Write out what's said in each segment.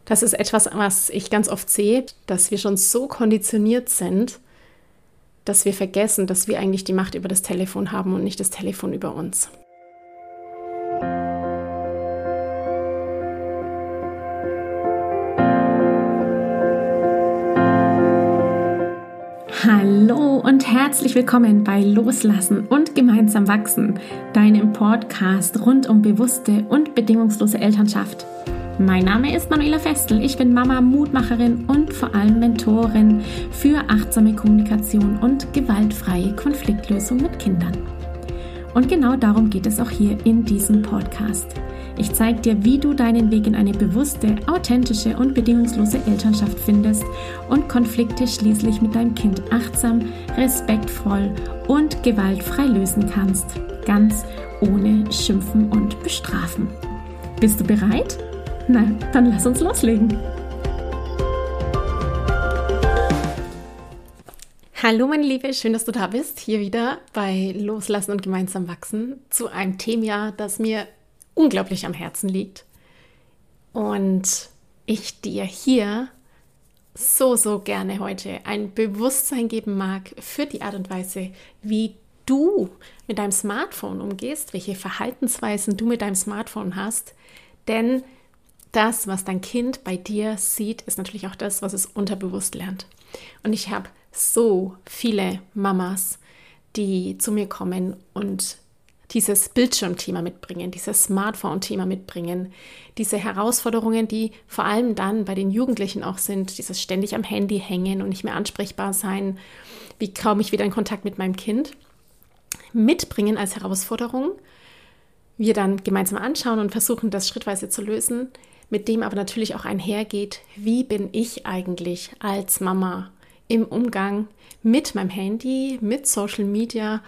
Das ist etwas, was ich ganz oft sehe, dass wir schon so konditioniert sind, dass wir vergessen, dass wir eigentlich die Macht über das Telefon haben und nicht das Telefon über uns. Hallo und herzlich willkommen bei Loslassen und gemeinsam wachsen, deinem Podcast rund um bewusste und bedingungslose Elternschaft. Mein Name ist Manuela Festel, ich bin Mama, Mutmacherin und vor allem Mentorin für achtsame Kommunikation und gewaltfreie Konfliktlösung mit Kindern. Und genau darum geht es auch hier in diesem Podcast. Ich zeige dir, wie du deinen Weg in eine bewusste, authentische und bedingungslose Elternschaft findest und Konflikte schließlich mit deinem Kind achtsam, respektvoll und gewaltfrei lösen kannst. Ganz ohne Schimpfen und Bestrafen. Bist du bereit? Na, dann lass uns loslegen. Hallo meine Liebe, schön, dass du da bist. Hier wieder bei Loslassen und gemeinsam wachsen zu einem Thema, das mir unglaublich am Herzen liegt und ich dir hier so gerne heute ein Bewusstsein geben mag für die Art und Weise, wie du mit deinem Smartphone umgehst, welche Verhaltensweisen du mit deinem Smartphone hast, denn das, was dein Kind bei dir sieht, ist natürlich auch das, was es unterbewusst lernt. Und ich habe so viele Mamas, die zu mir kommen und dieses Bildschirmthema mitbringen, dieses Smartphone-Thema mitbringen, diese Herausforderungen, die vor allem dann bei den Jugendlichen auch sind, dieses ständig am Handy hängen und nicht mehr ansprechbar sein, wie komme ich wieder in Kontakt mit meinem Kind, mitbringen als Herausforderung, wir dann gemeinsam anschauen und versuchen, das schrittweise zu lösen, mit dem aber natürlich auch einhergeht, wie bin ich eigentlich als Mama im Umgang mit meinem Handy, mit Social Media.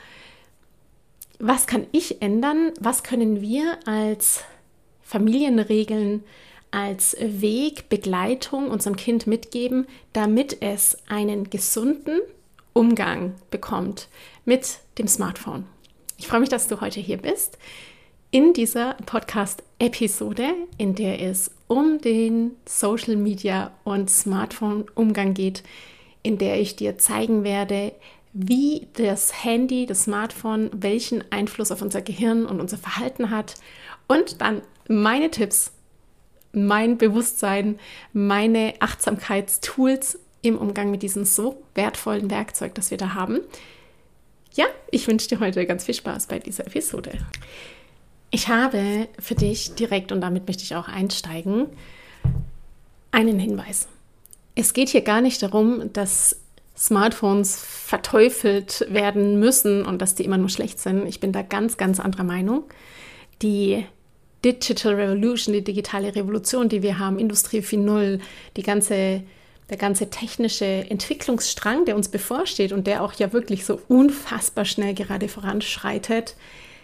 Was kann ich ändern? Was können wir als Familienregeln, als Weg, Begleitung unserem Kind mitgeben, damit es einen gesunden Umgang bekommt mit dem Smartphone? Ich freue mich, dass du heute hier bist in dieser Podcast-Episode, in der es um den Social Media und Smartphone-Umgang geht, in der ich dir zeigen werde, wie das Handy, das Smartphone, welchen Einfluss auf unser Gehirn und unser Verhalten hat und dann meine Tipps, mein Bewusstsein, meine Achtsamkeitstools im Umgang mit diesem so wertvollen Werkzeug, das wir da haben. Ja, ich wünsche dir heute ganz viel Spaß bei dieser Episode. Ich habe für dich direkt, und damit möchte ich auch einsteigen, einen Hinweis. Es geht hier gar nicht darum, dass Smartphones verteufelt werden müssen und dass die immer nur schlecht sind. Ich bin da ganz anderer Meinung. Die Digital Revolution, die digitale Revolution, die wir haben, Industrie 4.0, der ganze technische Entwicklungsstrang, der uns bevorsteht und der auch ja wirklich so unfassbar schnell gerade voranschreitet,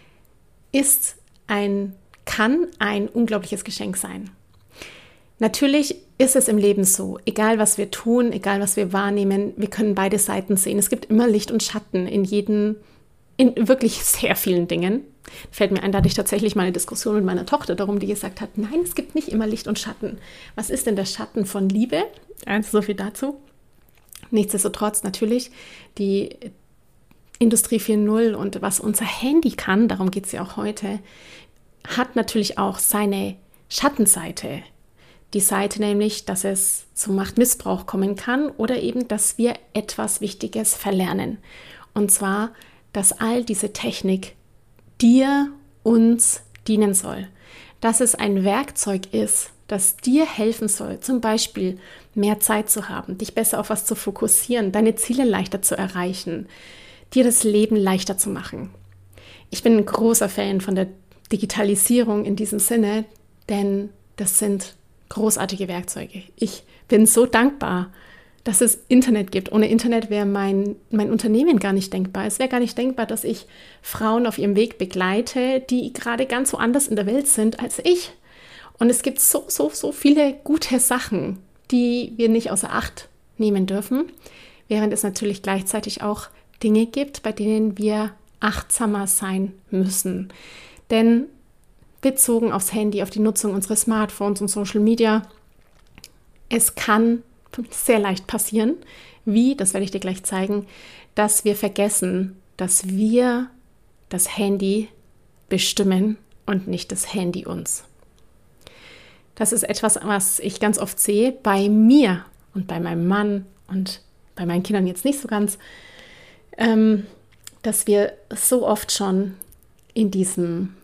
kann ein unglaubliches Geschenk sein. Natürlich ist es im Leben so, egal was wir tun, egal was wir wahrnehmen, wir können beide Seiten sehen. Es gibt immer Licht und Schatten in wirklich sehr vielen Dingen. Fällt mir ein, da hatte ich tatsächlich mal eine Diskussion mit meiner Tochter darum, die gesagt hat, nein, es gibt nicht immer Licht und Schatten. Was ist denn der Schatten von Liebe? Also so viel dazu. Nichtsdestotrotz natürlich die Industrie 4.0 und was unser Handy kann, darum geht es ja auch heute, hat natürlich auch seine Schattenseite. Die Seite nämlich, dass es zu Machtmissbrauch kommen kann oder eben, dass wir etwas Wichtiges verlernen. Und zwar, dass all diese Technik dir, uns dienen soll. Dass es ein Werkzeug ist, das dir helfen soll, zum Beispiel mehr Zeit zu haben, dich besser auf was zu fokussieren, deine Ziele leichter zu erreichen, dir das Leben leichter zu machen. Ich bin ein großer Fan von der Digitalisierung in diesem Sinne, denn das sind großartige Werkzeuge. Ich bin so dankbar, dass es Internet gibt. Ohne Internet wäre mein Unternehmen gar nicht denkbar. Es wäre gar nicht denkbar, dass ich Frauen auf ihrem Weg begleite, die gerade ganz woanders in der Welt sind als ich. Und es gibt so viele gute Sachen, die wir nicht außer Acht nehmen dürfen, während es natürlich gleichzeitig auch Dinge gibt, bei denen wir achtsamer sein müssen. Denn bezogen aufs Handy, auf die Nutzung unseres Smartphones und Social Media, Es kann sehr leicht passieren, das werde ich dir gleich zeigen, dass wir vergessen, dass wir das Handy bestimmen und nicht das Handy uns. Das ist etwas, was ich ganz oft sehe bei mir und bei meinem Mann und bei meinen Kindern jetzt nicht so ganz, dass wir so oft schon in diesem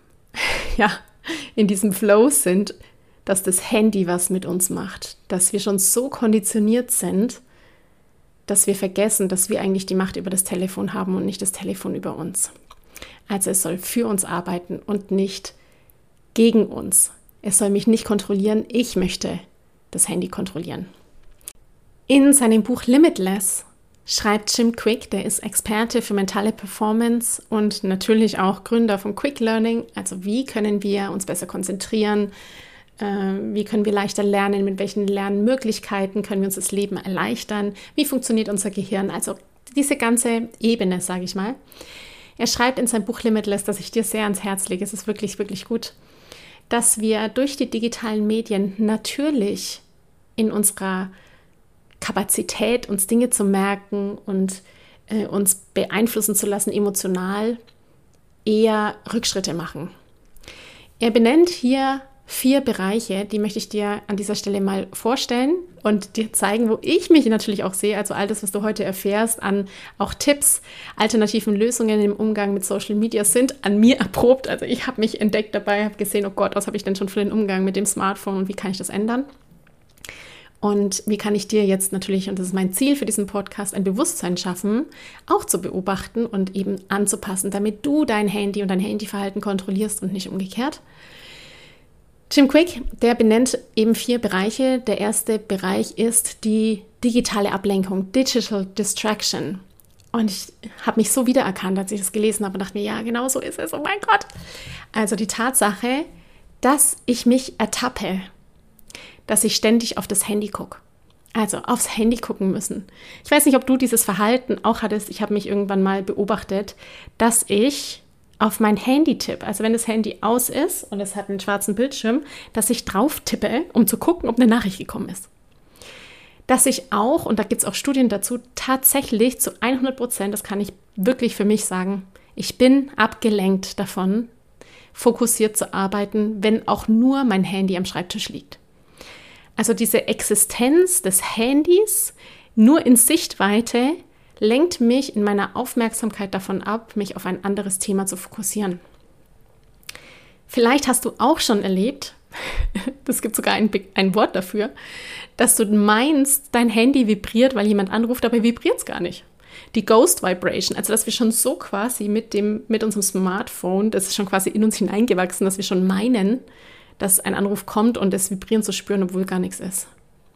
Flow sind, dass das Handy was mit uns macht, dass wir schon so konditioniert sind, dass wir vergessen, dass wir eigentlich die Macht über das Telefon haben und nicht das Telefon über uns. Also es soll für uns arbeiten und nicht gegen uns. Es soll mich nicht kontrollieren, ich möchte das Handy kontrollieren. In seinem Buch Limitless schreibt Jim Kwik, der ist Experte für mentale Performance und natürlich auch Gründer von Quick Learning. Also wie können wir uns besser konzentrieren, wie können wir leichter lernen, mit welchen Lernmöglichkeiten können wir uns das Leben erleichtern, wie funktioniert unser Gehirn, also diese ganze Ebene, sage ich mal. Er schreibt in seinem Buch Limitless, das ich dir sehr ans Herz lege, es ist wirklich, wirklich gut, dass wir durch die digitalen Medien natürlich in unserer Kapazität, uns Dinge zu merken und uns beeinflussen zu lassen, emotional, eher Rückschritte machen. Er benennt hier 4 Bereiche, die möchte ich dir an dieser Stelle mal vorstellen und dir zeigen, wo ich mich natürlich auch sehe, also all das, was du heute erfährst, an auch Tipps, alternativen Lösungen im Umgang mit Social Media sind an mir erprobt. Also ich habe mich entdeckt dabei, habe gesehen, oh Gott, was habe ich denn schon für den Umgang mit dem Smartphone und wie kann ich das ändern? Und wie kann ich dir jetzt natürlich, und das ist mein Ziel für diesen Podcast, ein Bewusstsein schaffen, auch zu beobachten und eben anzupassen, damit du dein Handy und dein Handyverhalten kontrollierst und nicht umgekehrt. Jim Kwik, der benennt eben 4 Bereiche. Der erste Bereich ist die digitale Ablenkung, Digital Distraction. Und ich habe mich so wiedererkannt, als ich das gelesen habe und dachte mir, ja, genau so ist es, oh mein Gott. Also die Tatsache, dass ich mich ertappe, dass ich ständig auf das Handy gucke. Also aufs Handy gucken müssen. Ich weiß nicht, ob du dieses Verhalten auch hattest. Ich habe mich irgendwann mal beobachtet, dass ich auf mein Handy tippe, also wenn das Handy aus ist und es hat einen schwarzen Bildschirm, dass ich drauf tippe, um zu gucken, ob eine Nachricht gekommen ist. Dass ich auch, und da gibt es auch Studien dazu, tatsächlich zu 100%, das kann ich wirklich für mich sagen, ich bin abgelenkt davon, fokussiert zu arbeiten, wenn auch nur mein Handy am Schreibtisch liegt. Also diese Existenz des Handys nur in Sichtweite lenkt mich in meiner Aufmerksamkeit davon ab, mich auf ein anderes Thema zu fokussieren. Vielleicht hast du auch schon erlebt, das gibt sogar ein Wort dafür, dass du meinst, dein Handy vibriert, weil jemand anruft, dabei vibriert es gar nicht. Die Ghost Vibration, also dass wir schon so quasi mit unserem Smartphone, das ist schon quasi in uns hineingewachsen, dass wir schon meinen, dass ein Anruf kommt und das Vibrieren zu spüren, obwohl gar nichts ist.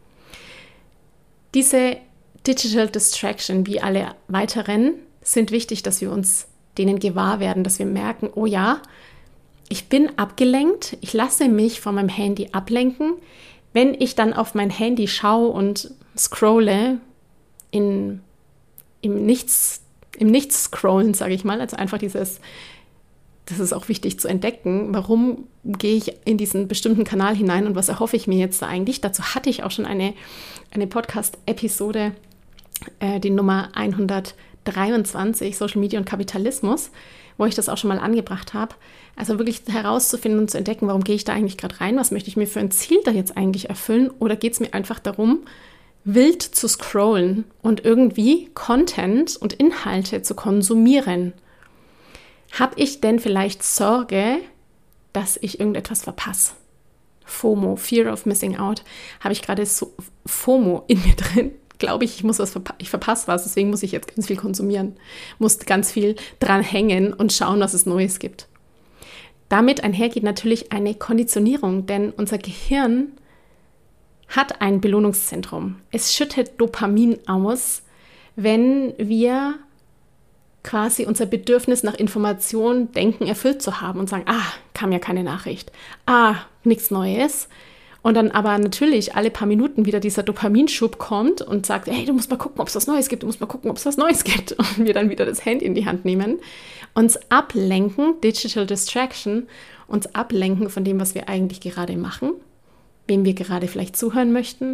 Diese Digital Distraction, wie alle weiteren, sind wichtig, dass wir uns denen gewahr werden, dass wir merken, oh ja, ich bin abgelenkt, ich lasse mich von meinem Handy ablenken. Wenn ich dann auf mein Handy schaue und scrolle, im Nichts scrollen, sage ich mal, also einfach das ist auch wichtig zu entdecken, warum gehe ich in diesen bestimmten Kanal hinein und was erhoffe ich mir jetzt da eigentlich. Dazu hatte ich auch schon eine Podcast-Episode, die Nummer 123, Social Media und Kapitalismus, wo ich das auch schon mal angebracht habe. Also wirklich herauszufinden und zu entdecken, warum gehe ich da eigentlich gerade rein, was möchte ich mir für ein Ziel da jetzt eigentlich erfüllen, oder geht es mir einfach darum, wild zu scrollen und irgendwie Content und Inhalte zu konsumieren. Habe ich denn vielleicht Sorge, dass ich irgendetwas verpasse? FOMO, Fear of Missing Out, habe ich gerade so FOMO in mir drin. Glaube ich, ich verpasse was, deswegen muss ich jetzt ganz viel konsumieren, muss ganz viel dran hängen und schauen, was es Neues gibt. Damit einhergeht natürlich eine Konditionierung, denn unser Gehirn hat ein Belohnungszentrum. Es schüttet Dopamin aus, wenn wir quasi unser Bedürfnis nach Information denken, erfüllt zu haben und sagen, kam ja keine Nachricht, nichts Neues. Und dann aber natürlich alle paar Minuten wieder dieser Dopaminschub kommt und sagt, hey, du musst mal gucken, ob es was Neues gibt, Und wir dann wieder das Handy in die Hand nehmen, uns ablenken, Digital Distraction, uns ablenken von dem, was wir eigentlich gerade machen, wem wir gerade vielleicht zuhören möchten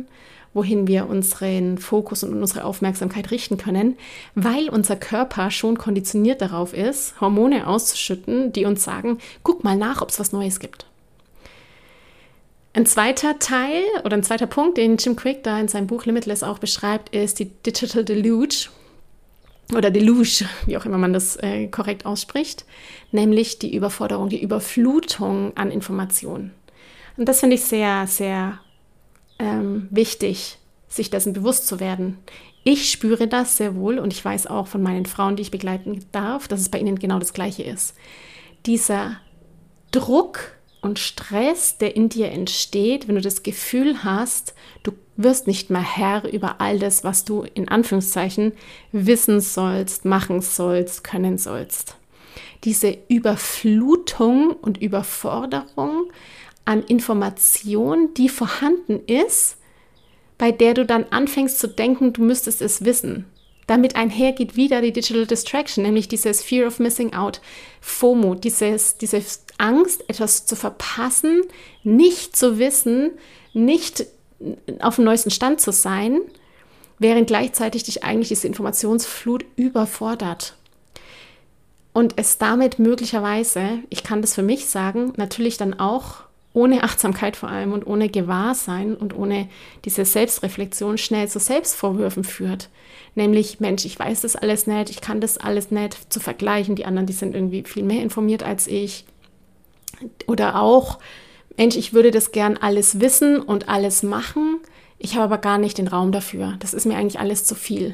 wohin wir unseren Fokus und unsere Aufmerksamkeit richten können, weil unser Körper schon konditioniert darauf ist, Hormone auszuschütten, die uns sagen, guck mal nach, ob es was Neues gibt. Ein zweiter Teil oder ein zweiter Punkt, den Jim Quick da in seinem Buch Limitless auch beschreibt, ist die Digital Deluge oder Deluge, wie auch immer man das korrekt ausspricht, nämlich die Überforderung, die Überflutung an Informationen. Und das finde ich sehr, sehr wichtig, sich dessen bewusst zu werden. Ich spüre das sehr wohl und ich weiß auch von meinen Frauen, die ich begleiten darf, dass es bei ihnen genau das Gleiche ist. Dieser Druck und Stress, der in dir entsteht, wenn du das Gefühl hast, du wirst nicht mehr Herr über all das, was du in Anführungszeichen wissen sollst, machen sollst, können sollst. Diese Überflutung und Überforderung an Information, die vorhanden ist, bei der du dann anfängst zu denken, du müsstest es wissen. Damit einhergeht wieder die Digital Distraction, nämlich dieses Fear of Missing Out, FOMO, diese Angst, etwas zu verpassen, nicht zu wissen, nicht auf dem neuesten Stand zu sein, während gleichzeitig dich eigentlich diese Informationsflut überfordert. Und es damit möglicherweise, ich kann das für mich sagen, natürlich dann auch ohne Achtsamkeit vor allem und ohne Gewahrsein und ohne diese Selbstreflexion schnell zu Selbstvorwürfen führt. Nämlich, Mensch, ich weiß das alles nicht, ich kann das alles nicht, zu vergleichen, die anderen, die sind irgendwie viel mehr informiert als ich. Oder auch, Mensch, ich würde das gern alles wissen und alles machen, ich habe aber gar nicht den Raum dafür. Das ist mir eigentlich alles zu viel.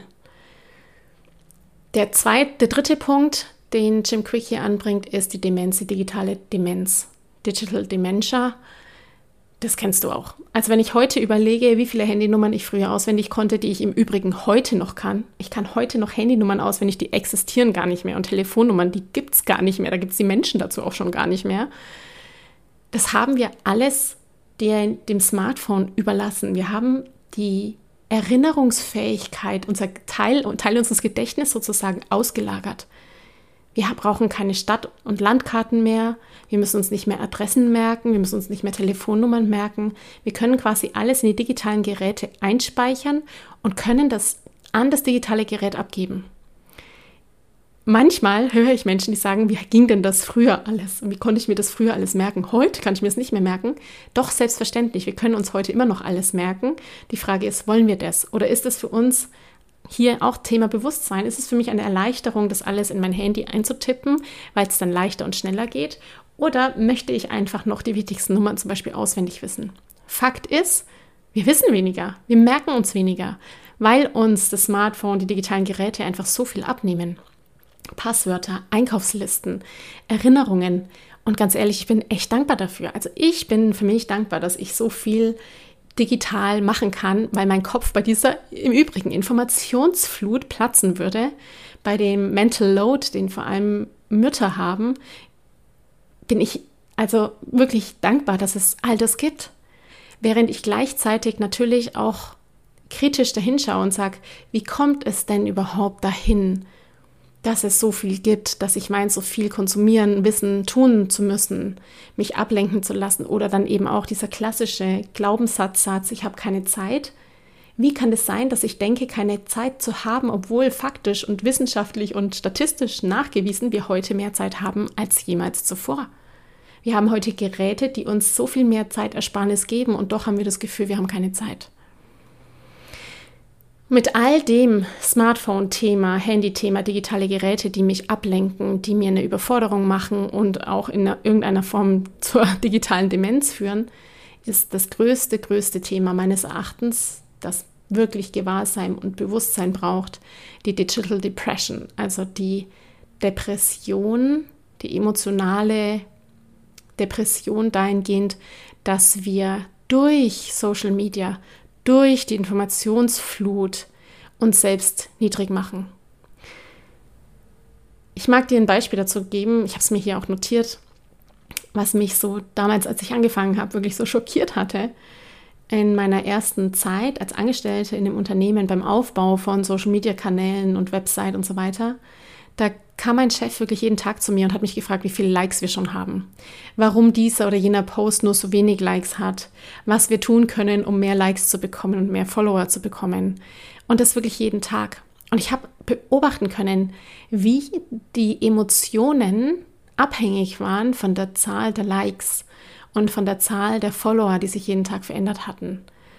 Der dritte Punkt, den Jim Quick hier anbringt, ist die Demenz, die digitale Demenz. Digital Dementia, das kennst du auch. Also wenn ich heute überlege, wie viele Handynummern ich früher auswendig konnte, die ich im Übrigen heute noch kann. Ich kann heute noch Handynummern auswendig, die existieren gar nicht mehr. Und Telefonnummern, die gibt es gar nicht mehr. Da gibt es die Menschen dazu auch schon gar nicht mehr. Das haben wir alles dem Smartphone überlassen. Wir haben die Erinnerungsfähigkeit, Teil unseres Gedächtnisses sozusagen ausgelagert. Wir brauchen keine Stadt- und Landkarten mehr. Wir müssen uns nicht mehr Adressen merken. Wir müssen uns nicht mehr Telefonnummern merken. Wir können quasi alles in die digitalen Geräte einspeichern und können das an das digitale Gerät abgeben. Manchmal höre ich Menschen, die sagen, wie ging denn das früher alles? Und wie konnte ich mir das früher alles merken? Heute kann ich mir das nicht mehr merken. Doch, selbstverständlich. Wir können uns heute immer noch alles merken. Die Frage ist, wollen wir das? Oder ist es für uns hier auch Thema Bewusstsein? Ist es für mich eine Erleichterung, das alles in mein Handy einzutippen, weil es dann leichter und schneller geht? Oder möchte ich einfach noch die wichtigsten Nummern zum Beispiel auswendig wissen? Fakt ist, wir wissen weniger, wir merken uns weniger, weil uns das Smartphone, die digitalen Geräte einfach so viel abnehmen. Passwörter, Einkaufslisten, Erinnerungen. Und ganz ehrlich, ich bin echt dankbar dafür. Also ich bin für mich dankbar, dass ich so viel digital machen kann, weil mein Kopf bei dieser im Übrigen Informationsflut platzen würde. Bei dem Mental Load, den vor allem Mütter haben, bin ich also wirklich dankbar, dass es all das gibt. Während ich gleichzeitig natürlich auch kritisch dahinschaue und sage, wie kommt es denn überhaupt dahin, dass es so viel gibt, dass ich meine, so viel konsumieren, wissen, tun zu müssen, mich ablenken zu lassen oder dann eben auch dieser klassische Glaubenssatz, ich habe keine Zeit. Wie kann es sein, dass ich denke, keine Zeit zu haben, obwohl faktisch und wissenschaftlich und statistisch nachgewiesen wir heute mehr Zeit haben als jemals zuvor? Wir haben heute Geräte, die uns so viel mehr Zeitersparnis geben und doch haben wir das Gefühl, wir haben keine Zeit. Mit all dem Smartphone-Thema, Handy-Thema, digitale Geräte, die mich ablenken, die mir eine Überforderung machen und auch in irgendeiner Form zur digitalen Demenz führen, ist das größte Thema meines Erachtens, das wirklich Gewahrsein und Bewusstsein braucht, die Digital Depression, also die Depression, die emotionale Depression dahingehend, dass wir durch Social Media, durch die Informationsflut uns selbst niedrig machen. Ich mag dir ein Beispiel dazu geben, ich habe es mir hier auch notiert, was mich so damals, als ich angefangen habe, wirklich so schockiert hatte. In meiner ersten Zeit als Angestellte in dem Unternehmen beim Aufbau von Social-Media-Kanälen und Website und so weiter, Da kam mein Chef wirklich jeden Tag zu mir und hat mich gefragt, wie viele Likes wir schon haben, warum dieser oder jener Post nur so wenig Likes hat, was wir tun können, um mehr Likes zu bekommen und mehr Follower zu bekommen. Und das wirklich jeden Tag. Und ich habe beobachten können, wie die Emotionen abhängig waren von der Zahl der Likes und von der Zahl der Follower, die sich jeden Tag verändert hatten.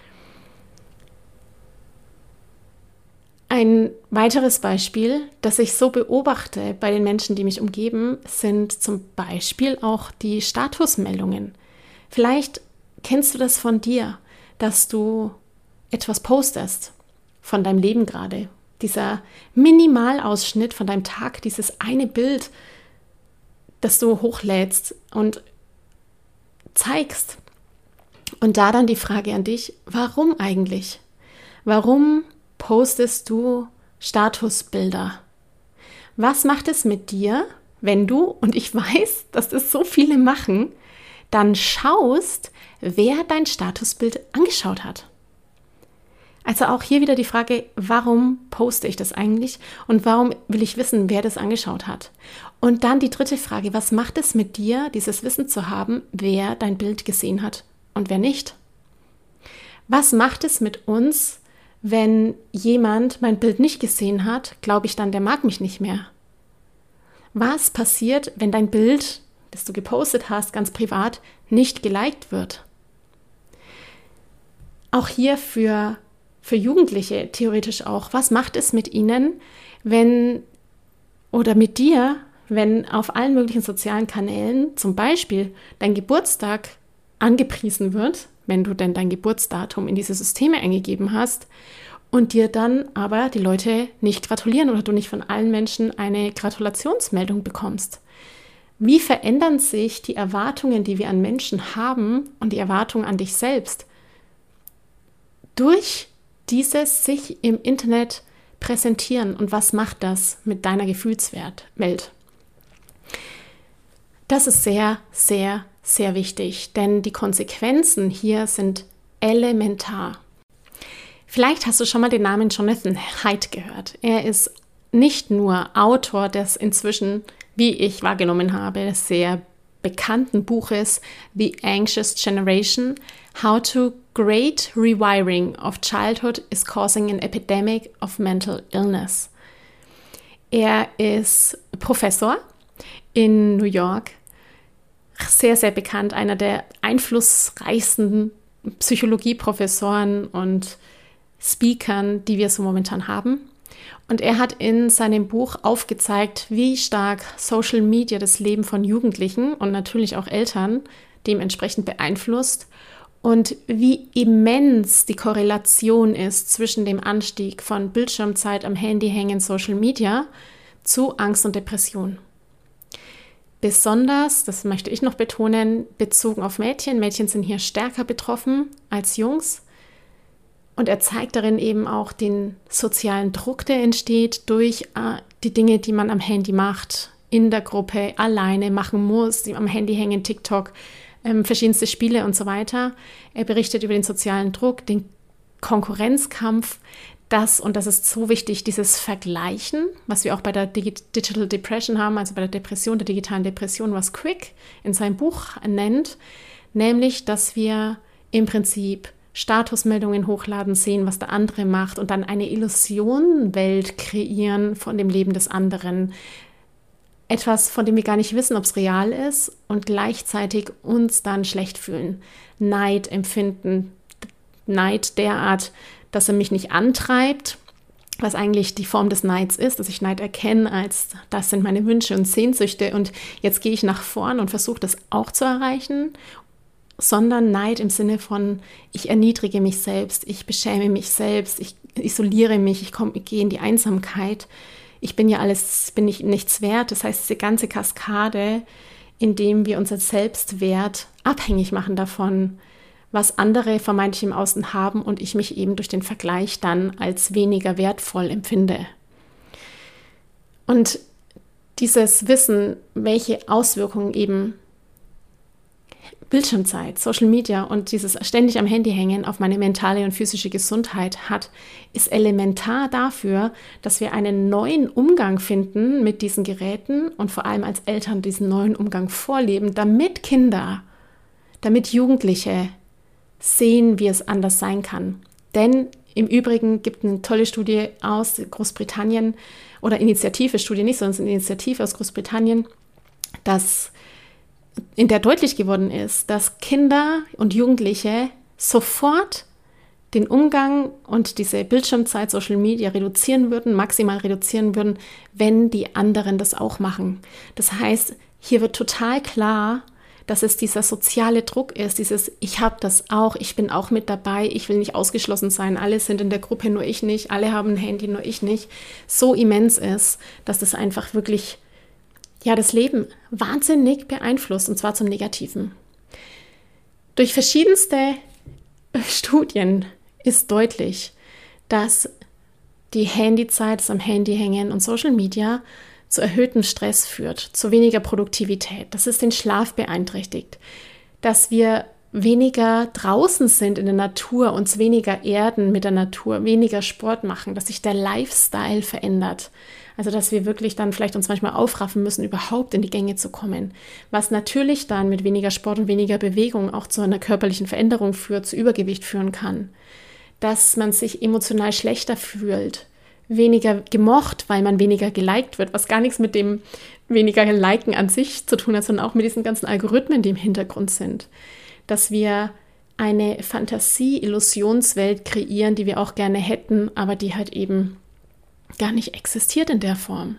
Ein weiteres Beispiel, das ich so beobachte bei den Menschen, die mich umgeben, sind zum Beispiel auch die Statusmeldungen. Vielleicht kennst du das von dir, dass du etwas postest von deinem Leben gerade. Dieser Minimalausschnitt von deinem Tag, dieses eine Bild, das du hochlädst und zeigst. Und da dann die Frage an dich, warum eigentlich? Warum postest du Statusbilder? Was macht es mit dir, wenn du, und ich weiß, dass das so viele machen, dann schaust, wer dein Statusbild angeschaut hat? Also auch hier wieder die Frage, warum poste ich das eigentlich und warum will ich wissen, wer das angeschaut hat? Und dann die dritte Frage, was macht es mit dir, dieses Wissen zu haben, wer dein Bild gesehen hat und wer nicht? Was macht es mit uns, wenn jemand mein Bild nicht gesehen hat? Glaube ich dann, der mag mich nicht mehr? Was passiert, wenn dein Bild, das du gepostet hast, ganz privat, nicht geliked wird? Auch hier für Jugendliche theoretisch auch. Was macht es mit ihnen, wenn oder mit dir, wenn auf allen möglichen sozialen Kanälen zum Beispiel dein Geburtstag angepriesen wird, wenn du denn dein Geburtsdatum in diese Systeme eingegeben hast und dir dann aber die Leute nicht gratulieren oder du nicht von allen Menschen eine Gratulationsmeldung bekommst? Wie verändern sich die Erwartungen, die wir an Menschen haben und die Erwartungen an dich selbst durch dieses sich im Internet präsentieren und was macht das mit deiner Gefühlswelt? Das ist sehr, sehr, sehr wichtig, denn die Konsequenzen hier sind elementar. Vielleicht hast du schon mal den Namen Jonathan Haidt gehört. Er ist nicht nur Autor des inzwischen, wie ich wahrgenommen habe, sehr bekannten Buches The Anxious Generation, How to Great Rewiring of Childhood is Causing an Epidemic of Mental Illness. Er ist Professor in New York, sehr, sehr bekannt, einer der einflussreichsten Psychologieprofessoren und Speakern, die wir so momentan haben. Und er hat in seinem Buch aufgezeigt, wie stark Social Media das Leben von Jugendlichen und natürlich auch Eltern dementsprechend beeinflusst und wie immens die Korrelation ist zwischen dem Anstieg von Bildschirmzeit am Handy hängen, Social Media, zu Angst und Depression. Besonders, das möchte ich noch betonen, bezogen auf Mädchen. Mädchen sind hier stärker betroffen als Jungs. Und er zeigt darin eben auch den sozialen Druck, der entsteht durch die Dinge, die man am Handy macht, in der Gruppe, alleine machen muss, die am Handy hängen, TikTok, verschiedenste Spiele und so weiter. Er berichtet über den sozialen Druck, den Konkurrenzkampf, und das ist so wichtig, dieses Vergleichen, was wir auch bei der Digital Depression haben, also bei der Depression, der digitalen Depression, was Quick in seinem Buch nennt, nämlich, dass wir im Prinzip Statusmeldungen hochladen, sehen, was der andere macht und dann eine Illusionenwelt kreieren von dem Leben des anderen. Etwas, von dem wir gar nicht wissen, ob es real ist und gleichzeitig uns dann schlecht fühlen. Neid empfinden, Neid derart, dass er mich nicht antreibt, was eigentlich die Form des Neids ist, dass ich Neid erkenne als, das sind meine Wünsche und Sehnsüchte und jetzt gehe ich nach vorn und versuche das auch zu erreichen, sondern Neid im Sinne von, ich erniedrige mich selbst, ich beschäme mich selbst, ich isoliere mich, ich gehe in die Einsamkeit, ich bin ja alles, bin ich nichts wert. Das heißt, diese ganze Kaskade, in dem wir unser Selbstwert abhängig machen davon, was andere vermeintlich im Außen haben und ich mich eben durch den Vergleich dann als weniger wertvoll empfinde. Und dieses Wissen, welche Auswirkungen eben Bildschirmzeit, Social Media und dieses ständig am Handy hängen auf meine mentale und physische Gesundheit hat, ist elementar dafür, dass wir einen neuen Umgang finden mit diesen Geräten und vor allem als Eltern diesen neuen Umgang vorleben, damit Kinder, damit Jugendliche sehen, wie es anders sein kann. Denn im Übrigen gibt es eine tolle Studie aus Großbritannien oder Studie nicht, sondern eine Initiative aus Großbritannien, in der deutlich geworden ist, dass Kinder und Jugendliche sofort den Umgang und diese Bildschirmzeit, Social Media maximal reduzieren würden, wenn die anderen das auch machen. Das heißt, hier wird total klar, dass es dieser soziale Druck ist, ich habe das auch, ich bin auch mit dabei, ich will nicht ausgeschlossen sein, alle sind in der Gruppe, nur ich nicht, alle haben ein Handy, nur ich nicht, so immens ist, dass das einfach wirklich das Leben wahnsinnig beeinflusst, und zwar zum Negativen. Durch verschiedenste Studien ist deutlich, dass die Handyzeit, das am Handy hängen und Social Media zu erhöhtem Stress führt, zu weniger Produktivität, dass es den Schlaf beeinträchtigt, dass wir weniger draußen sind in der Natur, uns weniger erden mit der Natur, weniger Sport machen, dass sich der Lifestyle verändert. Also dass wir wirklich dann vielleicht uns manchmal aufraffen müssen, überhaupt in die Gänge zu kommen. Was natürlich dann mit weniger Sport und weniger Bewegung auch zu einer körperlichen Veränderung führt, zu Übergewicht führen kann. Dass man sich emotional schlechter fühlt, weniger gemocht, weil man weniger geliked wird, was gar nichts mit dem weniger Liken an sich zu tun hat, sondern auch mit diesen ganzen Algorithmen, die im Hintergrund sind. Dass wir eine Fantasie-Illusionswelt kreieren, die wir auch gerne hätten, aber die halt eben gar nicht existiert in der Form.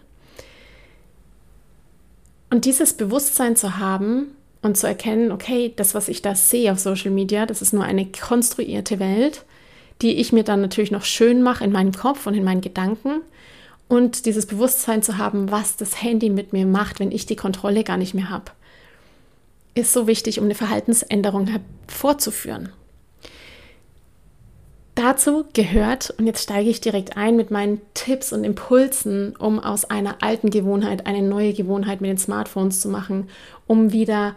Und dieses Bewusstsein zu haben und zu erkennen, okay, das, was ich da sehe auf Social Media, das ist nur eine konstruierte Welt, die ich mir dann natürlich noch schön mache in meinem Kopf und in meinen Gedanken. Und dieses Bewusstsein zu haben, was das Handy mit mir macht, wenn ich die Kontrolle gar nicht mehr habe, ist so wichtig, um eine Verhaltensänderung hervorzuführen. Dazu gehört, und jetzt steige ich direkt ein mit meinen Tipps und Impulsen, um aus einer alten Gewohnheit eine neue Gewohnheit mit den Smartphones zu machen, um wieder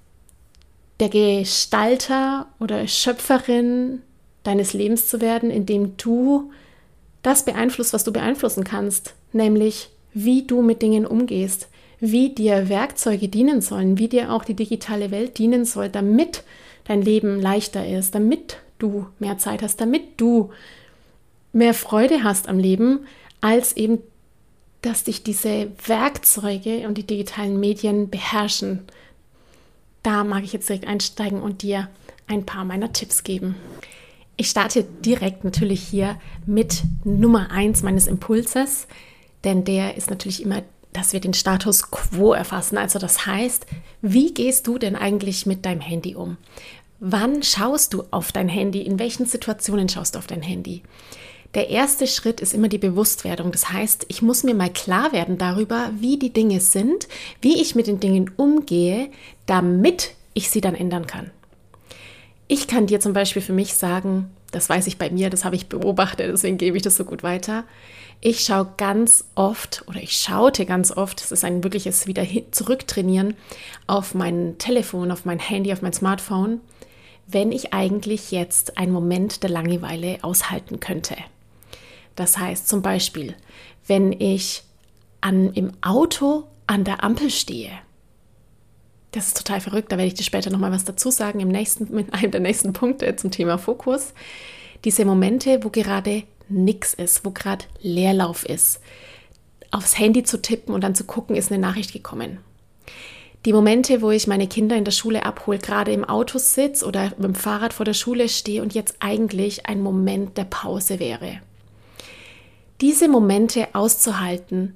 der Gestalter oder Schöpferin deines Lebens zu werden, indem du das beeinflusst, was du beeinflussen kannst, nämlich wie du mit Dingen umgehst, wie dir Werkzeuge dienen sollen, wie dir auch die digitale Welt dienen soll, damit dein Leben leichter ist, damit du mehr Zeit hast, damit du mehr Freude hast am Leben, als eben, dass dich diese Werkzeuge und die digitalen Medien beherrschen. Da mag ich jetzt direkt einsteigen und dir ein paar meiner Tipps geben. Ich starte direkt natürlich hier mit Nummer 1 meines Impulses, denn der ist natürlich immer, dass wir den Status quo erfassen. Also das heißt, wie gehst du denn eigentlich mit deinem Handy um? Wann schaust du auf dein Handy? In welchen Situationen schaust du auf dein Handy? Der erste Schritt ist immer die Bewusstwerdung. Das heißt, ich muss mir mal klar werden darüber, wie die Dinge sind, wie ich mit den Dingen umgehe, damit ich sie dann ändern kann. Ich kann dir zum Beispiel für mich sagen, das weiß ich bei mir, das habe ich beobachtet, deswegen gebe ich das so gut weiter. Ich schaute ganz oft, das ist ein wirkliches wieder zurücktrainieren, auf mein Telefon, auf mein Handy, auf mein Smartphone, wenn ich eigentlich jetzt einen Moment der Langeweile aushalten könnte. Das heißt zum Beispiel, wenn ich im Auto an der Ampel stehe. Das ist total verrückt, da werde ich dir später nochmal was dazu sagen, mit einem der nächsten Punkte zum Thema Fokus. Diese Momente, wo gerade nichts ist, wo gerade Leerlauf ist, aufs Handy zu tippen und dann zu gucken, ist eine Nachricht gekommen. Die Momente, wo ich meine Kinder in der Schule abhole, gerade im Auto sitze oder mit dem Fahrrad vor der Schule stehe und jetzt eigentlich ein Moment der Pause wäre. Diese Momente auszuhalten,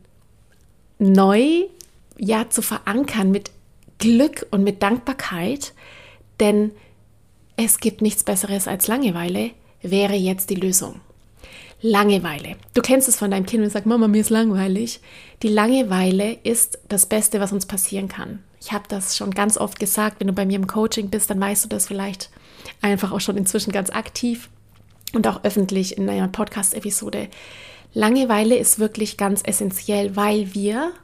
neu zu verankern mit Glück und mit Dankbarkeit, denn es gibt nichts Besseres als Langeweile, wäre jetzt die Lösung. Langeweile. Du kennst es von deinem Kind und sagst, Mama, mir ist langweilig. Die Langeweile ist das Beste, was uns passieren kann. Ich habe das schon ganz oft gesagt, wenn du bei mir im Coaching bist, dann weißt du das vielleicht einfach auch schon inzwischen ganz aktiv und auch öffentlich in einer Podcast-Episode. Langeweile ist wirklich ganz essentiell, weil wir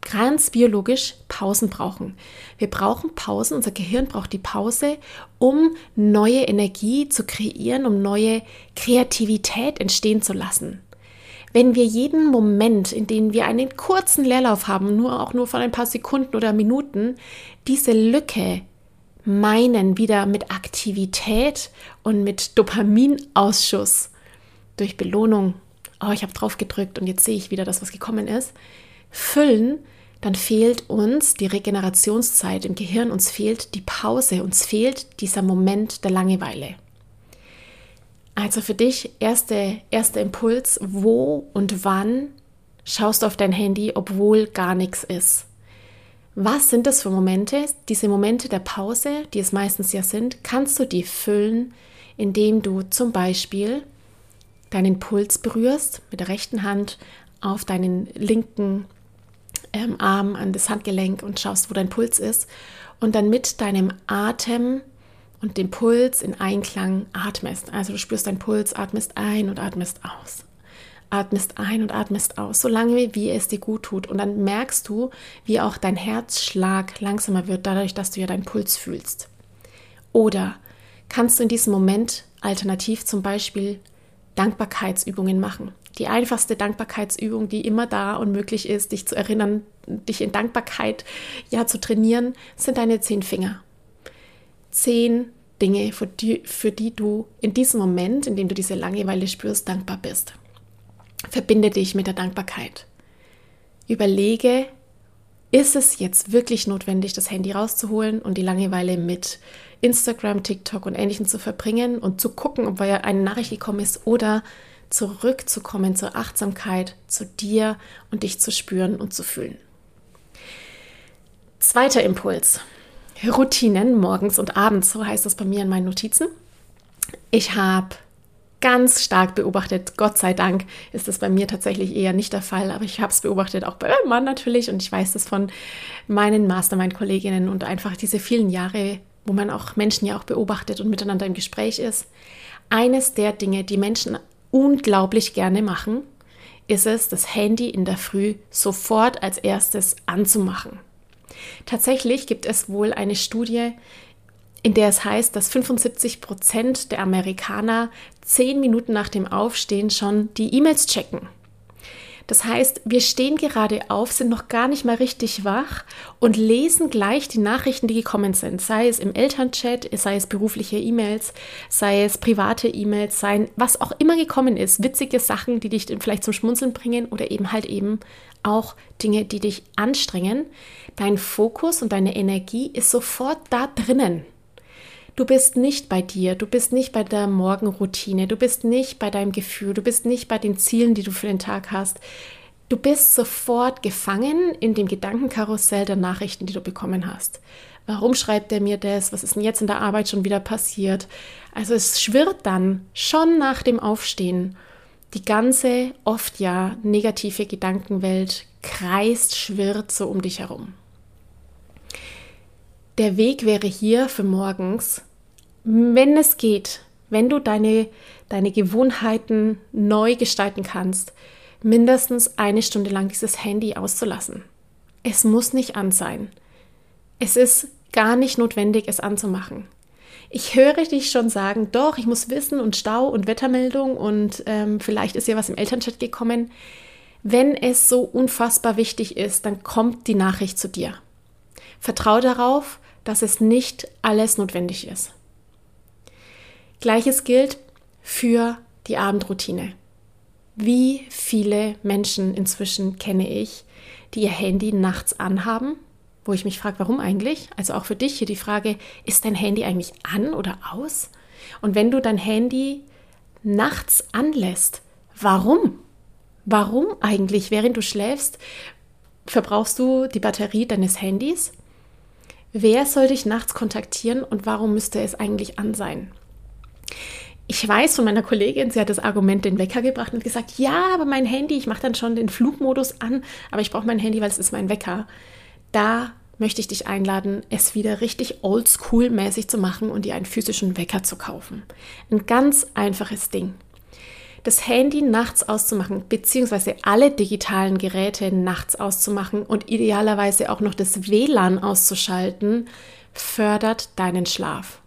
ganz biologisch Pausen brauchen. Wir brauchen Pausen, unser Gehirn braucht die Pause, um neue Energie zu kreieren, um neue Kreativität entstehen zu lassen. Wenn wir jeden Moment, in dem wir einen kurzen Leerlauf haben, auch nur von ein paar Sekunden oder Minuten, diese Lücke meinen, wieder mit Aktivität und mit Dopaminausschuss durch Belohnung, ich habe drauf gedrückt und jetzt sehe ich wieder das, was gekommen ist, füllen, dann fehlt uns die Regenerationszeit im Gehirn, uns fehlt die Pause, uns fehlt dieser Moment der Langeweile. Also für dich erster Impuls, wo und wann schaust du auf dein Handy, obwohl gar nichts ist? Was sind das für Momente? Diese Momente der Pause, die es meistens ja sind, kannst du die füllen, indem du zum Beispiel deinen Puls berührst mit der rechten Hand auf deinen linken Arm an das Handgelenk und schaust, wo dein Puls ist und dann mit deinem Atem und dem Puls in Einklang atmest. Also du spürst deinen Puls, atmest ein und atmest aus. Atmest ein und atmest aus, solange wie es dir gut tut. Und dann merkst du, wie auch dein Herzschlag langsamer wird, dadurch, dass du ja deinen Puls fühlst. Oder kannst du in diesem Moment alternativ zum Beispiel Dankbarkeitsübungen machen. Die einfachste Dankbarkeitsübung, die immer da und möglich ist, dich zu erinnern, dich in Dankbarkeit zu trainieren, sind deine 10 Finger. 10 Dinge, für die du in diesem Moment, in dem du diese Langeweile spürst, dankbar bist. Verbinde dich mit der Dankbarkeit. Überlege, ist es jetzt wirklich notwendig, das Handy rauszuholen und die Langeweile mit Instagram, TikTok und Ähnlichem zu verbringen und zu gucken, ob eine Nachricht gekommen ist, oder zurückzukommen zur Achtsamkeit, zu dir und dich zu spüren und zu fühlen. Zweiter Impuls. Routinen morgens und abends, so heißt das bei mir in meinen Notizen. Ich habe ganz stark beobachtet, Gott sei Dank ist das bei mir tatsächlich eher nicht der Fall, aber ich habe es beobachtet, auch bei meinem Mann natürlich, und ich weiß das von meinen Mastermind-Kolleginnen und einfach diese vielen Jahre, wo man auch Menschen ja auch beobachtet und miteinander im Gespräch ist. Eines der Dinge, die Menschen unglaublich gerne machen, ist es, das Handy in der Früh sofort als erstes anzumachen. Tatsächlich gibt es wohl eine Studie, in der es heißt, dass 75% der Amerikaner 10 Minuten nach dem Aufstehen schon die E-Mails checken. Das heißt, wir stehen gerade auf, sind noch gar nicht mal richtig wach und lesen gleich die Nachrichten, die gekommen sind. Sei es im Elternchat, sei es berufliche E-Mails, sei es private E-Mails, was auch immer gekommen ist. Witzige Sachen, die dich vielleicht zum Schmunzeln bringen oder eben auch Dinge, die dich anstrengen. Dein Fokus und deine Energie ist sofort da drinnen. Du bist nicht bei dir, du bist nicht bei der Morgenroutine, du bist nicht bei deinem Gefühl, du bist nicht bei den Zielen, die du für den Tag hast. Du bist sofort gefangen in dem Gedankenkarussell der Nachrichten, die du bekommen hast. Warum schreibt er mir das? Was ist denn jetzt in der Arbeit schon wieder passiert? Also es schwirrt dann schon nach dem Aufstehen. Die ganze, oft ja negative Gedankenwelt schwirrt so um dich herum. Der Weg wäre hier für morgens, wenn es geht, wenn du deine Gewohnheiten neu gestalten kannst, mindestens 1 Stunde lang dieses Handy auszulassen. Es muss nicht an sein. Es ist gar nicht notwendig, es anzumachen. Ich höre dich schon sagen, doch, ich muss wissen und Stau und Wettermeldung und vielleicht ist ja was im Elternchat gekommen. Wenn es so unfassbar wichtig ist, dann kommt die Nachricht zu dir. Vertrau darauf, dass es nicht alles notwendig ist. Gleiches gilt für die Abendroutine. Wie viele Menschen inzwischen kenne ich, die ihr Handy nachts anhaben, wo ich mich frage, warum eigentlich? Also auch für dich hier die Frage, ist dein Handy eigentlich an oder aus? Und wenn du dein Handy nachts anlässt, warum? Warum eigentlich? Während du schläfst, verbrauchst du die Batterie deines Handys? Wer soll dich nachts kontaktieren und warum müsste es eigentlich an sein? Ich weiß von meiner Kollegin, sie hat das Argument den Wecker gebracht und gesagt, ja, aber mein Handy, ich mache dann schon den Flugmodus an, aber ich brauche mein Handy, weil es ist mein Wecker. Da möchte ich dich einladen, es wieder richtig oldschool-mäßig zu machen und dir einen physischen Wecker zu kaufen. Ein ganz einfaches Ding. Das Handy nachts auszumachen, beziehungsweise alle digitalen Geräte nachts auszumachen und idealerweise auch noch das WLAN auszuschalten, fördert deinen Schlaf.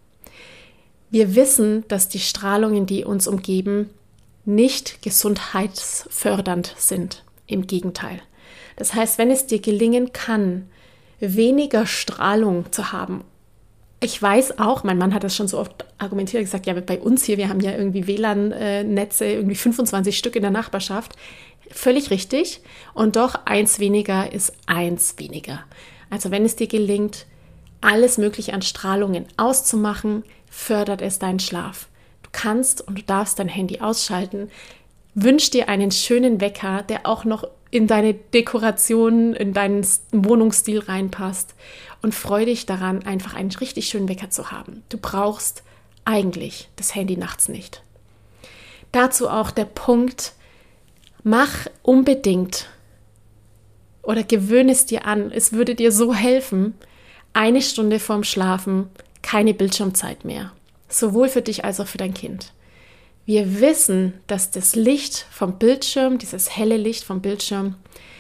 Wir wissen, dass die Strahlungen, die uns umgeben, nicht gesundheitsfördernd sind. Im Gegenteil. Das heißt, wenn es dir gelingen kann, weniger Strahlung zu haben. Ich weiß auch, mein Mann hat das schon so oft argumentiert, gesagt, ja, bei uns hier, wir haben ja irgendwie WLAN-Netze, irgendwie 25 Stück in der Nachbarschaft. Völlig richtig. Und doch 1 weniger ist 1 weniger. Also wenn es dir gelingt, alles Mögliche an Strahlungen auszumachen, fördert es deinen Schlaf. Du kannst und du darfst dein Handy ausschalten. Wünsch dir einen schönen Wecker, der auch noch in deine Dekoration, in deinen Wohnungsstil reinpasst und freu dich daran, einfach einen richtig schönen Wecker zu haben. Du brauchst eigentlich das Handy nachts nicht. Dazu auch der Punkt, mach unbedingt oder gewöhne es dir an, es würde dir so helfen, 1 Stunde vorm Schlafen keine Bildschirmzeit mehr. Sowohl für dich als auch für dein Kind. Wir wissen, dass das Licht vom Bildschirm, dieses helle Licht vom Bildschirm,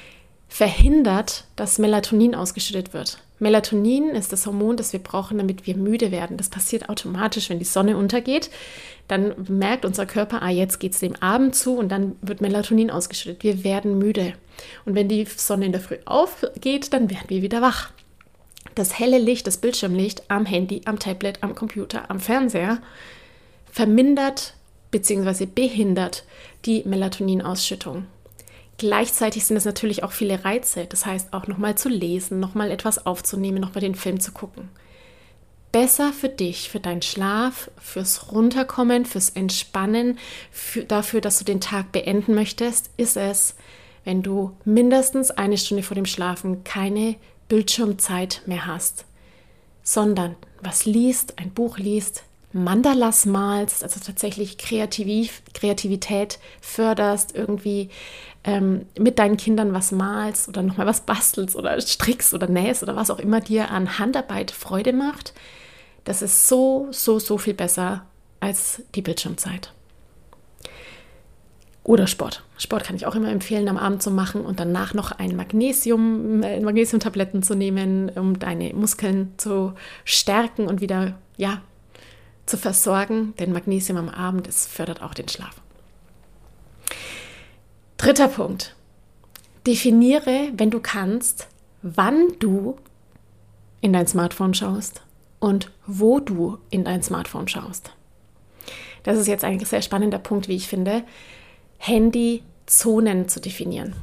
verhindert, dass Melatonin ausgeschüttet wird. Melatonin ist das Hormon, das wir brauchen, damit wir müde werden. Das passiert automatisch, wenn die Sonne untergeht. Dann merkt unser Körper, jetzt geht es dem Abend zu und dann wird Melatonin ausgeschüttet. Wir werden müde. Und wenn die Sonne in der Früh aufgeht, dann werden wir wieder wach. Das helle Licht, das Bildschirmlicht am Handy, am Tablet, am Computer, am Fernseher vermindert bzw. behindert die Melatoninausschüttung. Gleichzeitig sind es natürlich auch viele Reize, das heißt auch nochmal zu lesen, nochmal etwas aufzunehmen, nochmal den Film zu gucken. Besser für dich, für deinen Schlaf, fürs Runterkommen, fürs Entspannen, dafür, dass du den Tag beenden möchtest, ist es, wenn du mindestens 1 Stunde vor dem Schlafen keine Bildschirmzeit mehr hast, sondern was liest, ein Buch liest, Mandalas malst, also tatsächlich Kreativität förderst, irgendwie mit deinen Kindern was malst oder nochmal was bastelst oder strickst oder nähst oder was auch immer dir an Handarbeit Freude macht, das ist so viel besser als die Bildschirmzeit. Oder Sport. Sport kann ich auch immer empfehlen, am Abend zu machen und danach noch Magnesiumtabletten zu nehmen, um deine Muskeln zu stärken und wieder, zu versorgen. Denn Magnesium am Abend, es fördert auch den Schlaf. 3. Punkt. Definiere, wenn du kannst, wann du in dein Smartphone schaust und wo du in dein Smartphone schaust. Das ist jetzt ein sehr spannender Punkt, wie ich finde. Handyzonen zu definieren.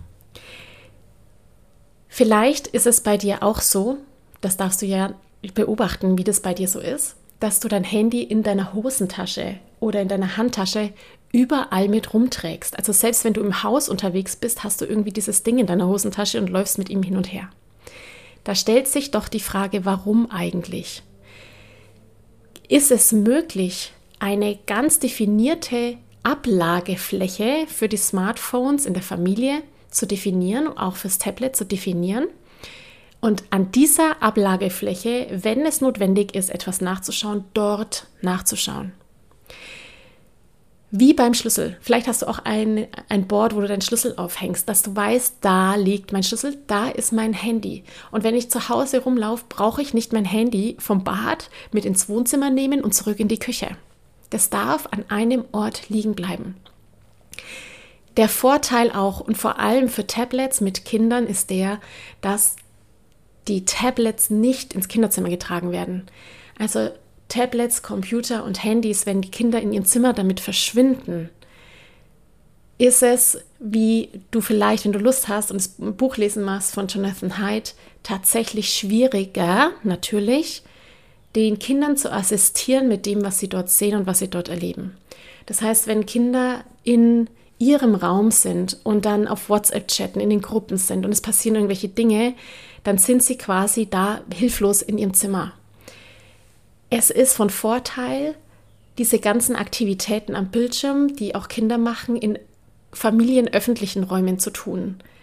Vielleicht ist es bei dir auch so, das darfst du ja beobachten, wie das bei dir so ist, dass du dein Handy in deiner Hosentasche oder in deiner Handtasche überall mit rumträgst. Also selbst wenn du im Haus unterwegs bist, hast du irgendwie dieses Ding in deiner Hosentasche und läufst mit ihm hin und her. Da stellt sich doch die Frage, warum eigentlich? Ist es möglich, eine ganz definierte Ablagefläche für die Smartphones in der Familie zu definieren, auch fürs Tablet zu definieren und an dieser Ablagefläche, wenn es notwendig ist, etwas nachzuschauen, dort nachzuschauen. Wie beim Schlüssel. Vielleicht hast du auch ein Board, wo du deinen Schlüssel aufhängst, dass du weißt, da liegt mein Schlüssel, da ist mein Handy. Und wenn ich zu Hause rumlaufe, brauche ich nicht mein Handy vom Bad mit ins Wohnzimmer nehmen und zurück in die Küche. Das darf an einem Ort liegen bleiben. Der Vorteil auch und vor allem für Tablets mit Kindern ist der, dass die Tablets nicht ins Kinderzimmer getragen werden. Also Tablets, Computer und Handys, wenn die Kinder in ihrem Zimmer damit verschwinden, ist es, wie du vielleicht, wenn du Lust hast und das Buch lesen machst von Jonathan Haidt, tatsächlich schwieriger, natürlich, den Kindern zu assistieren mit dem, was sie dort sehen und was sie dort erleben. Das heißt, wenn Kinder in ihrem Raum sind und dann auf WhatsApp chatten, in den Gruppen sind und es passieren irgendwelche Dinge, dann sind sie quasi da hilflos in ihrem Zimmer. Es ist von Vorteil, diese ganzen Aktivitäten am Bildschirm, die auch Kinder machen, in familienöffentlichen Räumen zu tun.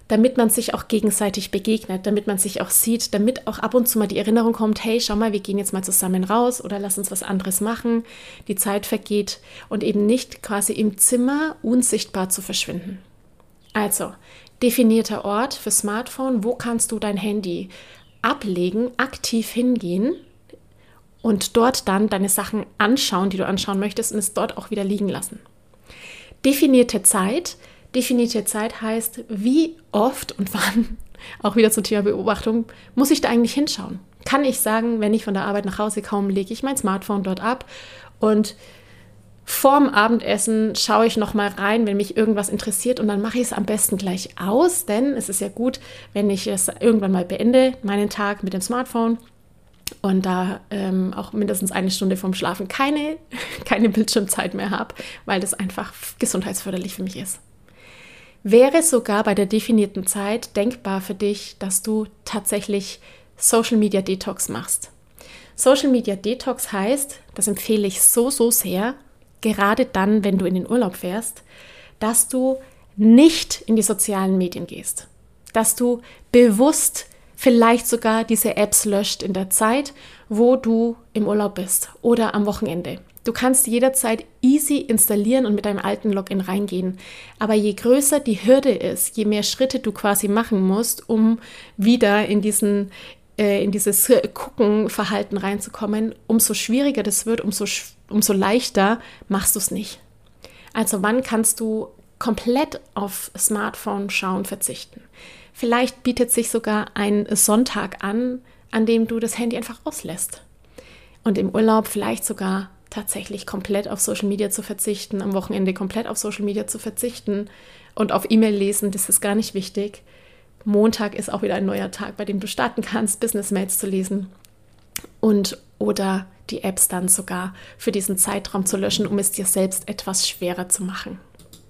damit man sich auch gegenseitig begegnet, damit man sich auch sieht, damit auch ab und zu mal die Erinnerung kommt, hey, schau mal, wir gehen jetzt mal zusammen raus oder lass uns was anderes machen, die Zeit vergeht und eben nicht quasi im Zimmer unsichtbar zu verschwinden. Also, definierter Ort für Smartphone, wo kannst du dein Handy ablegen, aktiv hingehen und dort dann deine Sachen anschauen, die du anschauen möchtest und es dort auch wieder liegen lassen. Definierte Zeit heißt, wie oft und wann, auch wieder zum Thema Beobachtung, muss ich da eigentlich hinschauen? Kann ich sagen, wenn ich von der Arbeit nach Hause komme, lege ich mein Smartphone dort ab und vorm Abendessen schaue ich nochmal rein, wenn mich irgendwas interessiert und dann mache ich es am besten gleich aus, denn es ist ja gut, wenn ich es irgendwann mal beende, meinen Tag mit dem Smartphone und da auch mindestens eine Stunde vorm Schlafen keine Bildschirmzeit mehr habe, weil das einfach gesundheitsförderlich für mich ist. Wäre sogar bei der definierten Zeit denkbar für dich, dass du tatsächlich Social Media Detox machst. Social Media Detox heißt, das empfehle ich so sehr, gerade dann, wenn du in den Urlaub fährst, dass du nicht in die sozialen Medien gehst, dass du bewusst vielleicht sogar diese Apps löscht in der Zeit, wo du im Urlaub bist oder am Wochenende. Du kannst jederzeit easy installieren und mit deinem alten Login reingehen. Aber je größer die Hürde ist, je mehr Schritte du quasi machen musst, um wieder in dieses Gucken-Verhalten reinzukommen, umso schwieriger das wird, umso leichter machst du es nicht. Also wann kannst du komplett auf Smartphone schauen verzichten? Vielleicht bietet sich sogar ein Sonntag an dem du das Handy einfach auslässt. Und im Urlaub vielleicht sogar tatsächlich komplett auf Social Media zu verzichten, am Wochenende komplett auf Social Media zu verzichten und auf E-Mail lesen, das ist gar nicht wichtig. Montag ist auch wieder ein neuer Tag, bei dem du starten kannst, Business-Mails zu lesen oder die Apps dann sogar für diesen Zeitraum zu löschen, um es dir selbst etwas schwerer zu machen.